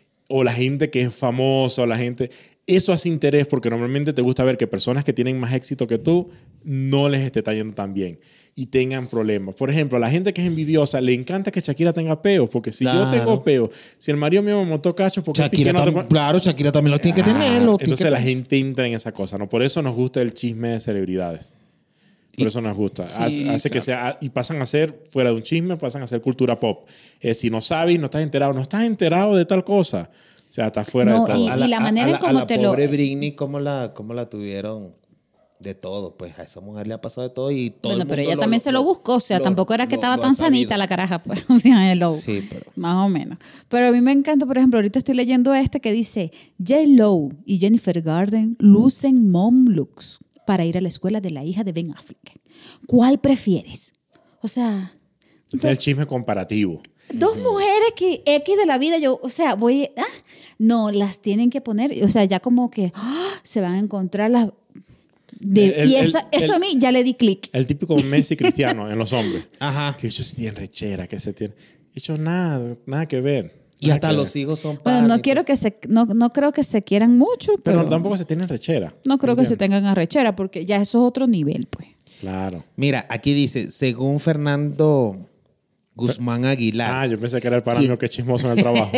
Speaker 3: o la gente que es famosa o la gente... Eso hace interés porque normalmente te gusta ver que personas que tienen más éxito que tú no les esté yendo tan bien y tengan problemas. Por ejemplo, a la gente que es envidiosa le encanta que Shakira tenga peos, porque si
Speaker 1: Claro.
Speaker 3: yo tengo peos, si el marido mío me montó cachos, porque
Speaker 1: Shakira
Speaker 3: no te
Speaker 1: tam-
Speaker 3: pon-
Speaker 1: claro, Shakira también los tiene que
Speaker 3: Ah,
Speaker 1: tener. los tiene
Speaker 3: entonces
Speaker 1: que
Speaker 3: la
Speaker 1: tener.
Speaker 3: gente entra en esa cosa, ¿no? Por eso nos gusta el chisme de celebridades. Por
Speaker 1: Y-
Speaker 3: eso nos gusta.
Speaker 1: Sí,
Speaker 3: hace hace que
Speaker 1: claro.
Speaker 3: sea... Y pasan a ser, fuera de un chisme, pasan a ser cultura pop. Eh, si no sabes, no estás enterado, no estás enterado de tal cosa. O sea, estás fuera
Speaker 2: No,
Speaker 3: de todo.
Speaker 2: y-
Speaker 1: A la,
Speaker 2: la
Speaker 1: a-
Speaker 2: manera
Speaker 1: a
Speaker 2: en
Speaker 1: la-
Speaker 2: cómo
Speaker 1: a la
Speaker 2: te lo-
Speaker 1: pobre Britney, ¿cómo la, cómo la tuvieron? De todo, pues a esa mujer le ha pasado de todo y todo
Speaker 2: Bueno,
Speaker 1: el
Speaker 2: pero
Speaker 1: mundo
Speaker 2: ella también se lo buscó, o sea,
Speaker 1: lo-
Speaker 2: tampoco era que
Speaker 1: lo-
Speaker 2: estaba
Speaker 1: lo
Speaker 2: tan
Speaker 1: ha sabido.
Speaker 2: sanita la caraja, pues, o sea, hello.
Speaker 1: Sí, pero-
Speaker 2: Más o menos. Pero a mí me encanta, por ejemplo, ahorita estoy leyendo este que dice, J-Lo y Jennifer Garden lucen mom looks para ir a la escuela de la hija de Ben Affleck. ¿Cuál prefieres? O sea,
Speaker 3: Este es el chisme comparativo.
Speaker 2: dos mujeres que X de la vida, yo, o sea, voy, ah, no, las tienen que poner, o sea, ya como que ah, se van a encontrar las... de-
Speaker 3: El-
Speaker 2: y
Speaker 3: el-
Speaker 2: esa- eso
Speaker 3: el-
Speaker 2: a mí ya le di clic.
Speaker 3: El típico Messi cristiano en los hombres.
Speaker 1: Ajá.
Speaker 3: Que ellos tienen rechera, que se tienen... Ellos nada, nada que ver.
Speaker 1: Y
Speaker 3: Nada
Speaker 1: hasta
Speaker 3: que
Speaker 1: los
Speaker 3: ver.
Speaker 1: hijos son
Speaker 2: Bueno, no
Speaker 1: pan y
Speaker 2: quiero que se, no, no creo que se quieran mucho,
Speaker 3: Pero
Speaker 2: pero,
Speaker 3: tampoco se tienen rechera.
Speaker 2: no creo que se
Speaker 3: ¿Entiendes?
Speaker 2: tengan arrechera, porque ya eso es otro nivel, pues.
Speaker 3: Claro.
Speaker 1: Mira, aquí dice, según Fernando Guzmán Aguilar.
Speaker 3: Ah, yo pensé que era el pana
Speaker 1: ¿Quién?
Speaker 3: mío que es chismoso en el trabajo.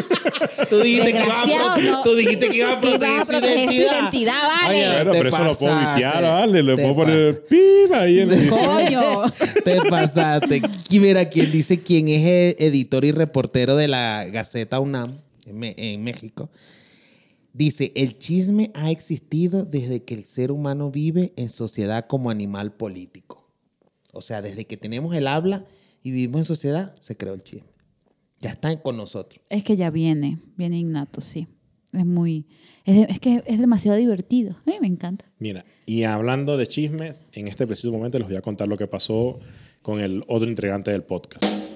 Speaker 1: Tú dijiste que ibas a,
Speaker 2: Desgraciado,
Speaker 1: pro-
Speaker 2: no.
Speaker 1: tú dijiste que ibas a
Speaker 2: Que
Speaker 1: proteger,
Speaker 2: ibas a proteger su identidad, vale.
Speaker 1: Oye,
Speaker 3: Bueno,
Speaker 1: te
Speaker 3: pero eso lo puedo
Speaker 1: pasaste,
Speaker 3: vitear, ¿vale? Le
Speaker 1: te
Speaker 3: puedo poner
Speaker 1: pasaste.
Speaker 3: pip ahí en el
Speaker 2: Coño.
Speaker 1: Te pasaste. Y mira, quien dice quién es e- editor y reportero de la Gaceta UNAM en, Me- en México. Dice, el chisme ha existido desde que el ser humano vive en sociedad como animal político. O sea, desde que tenemos el habla y vivimos en sociedad, se creó el chisme. Ya están con nosotros.
Speaker 2: Es que ya viene, viene innato, sí. Es muy, es, de- es que es demasiado divertido. A mí me encanta.
Speaker 3: Mira, y hablando de chismes, en este preciso momento les voy a contar lo que pasó con el otro integrante del podcast.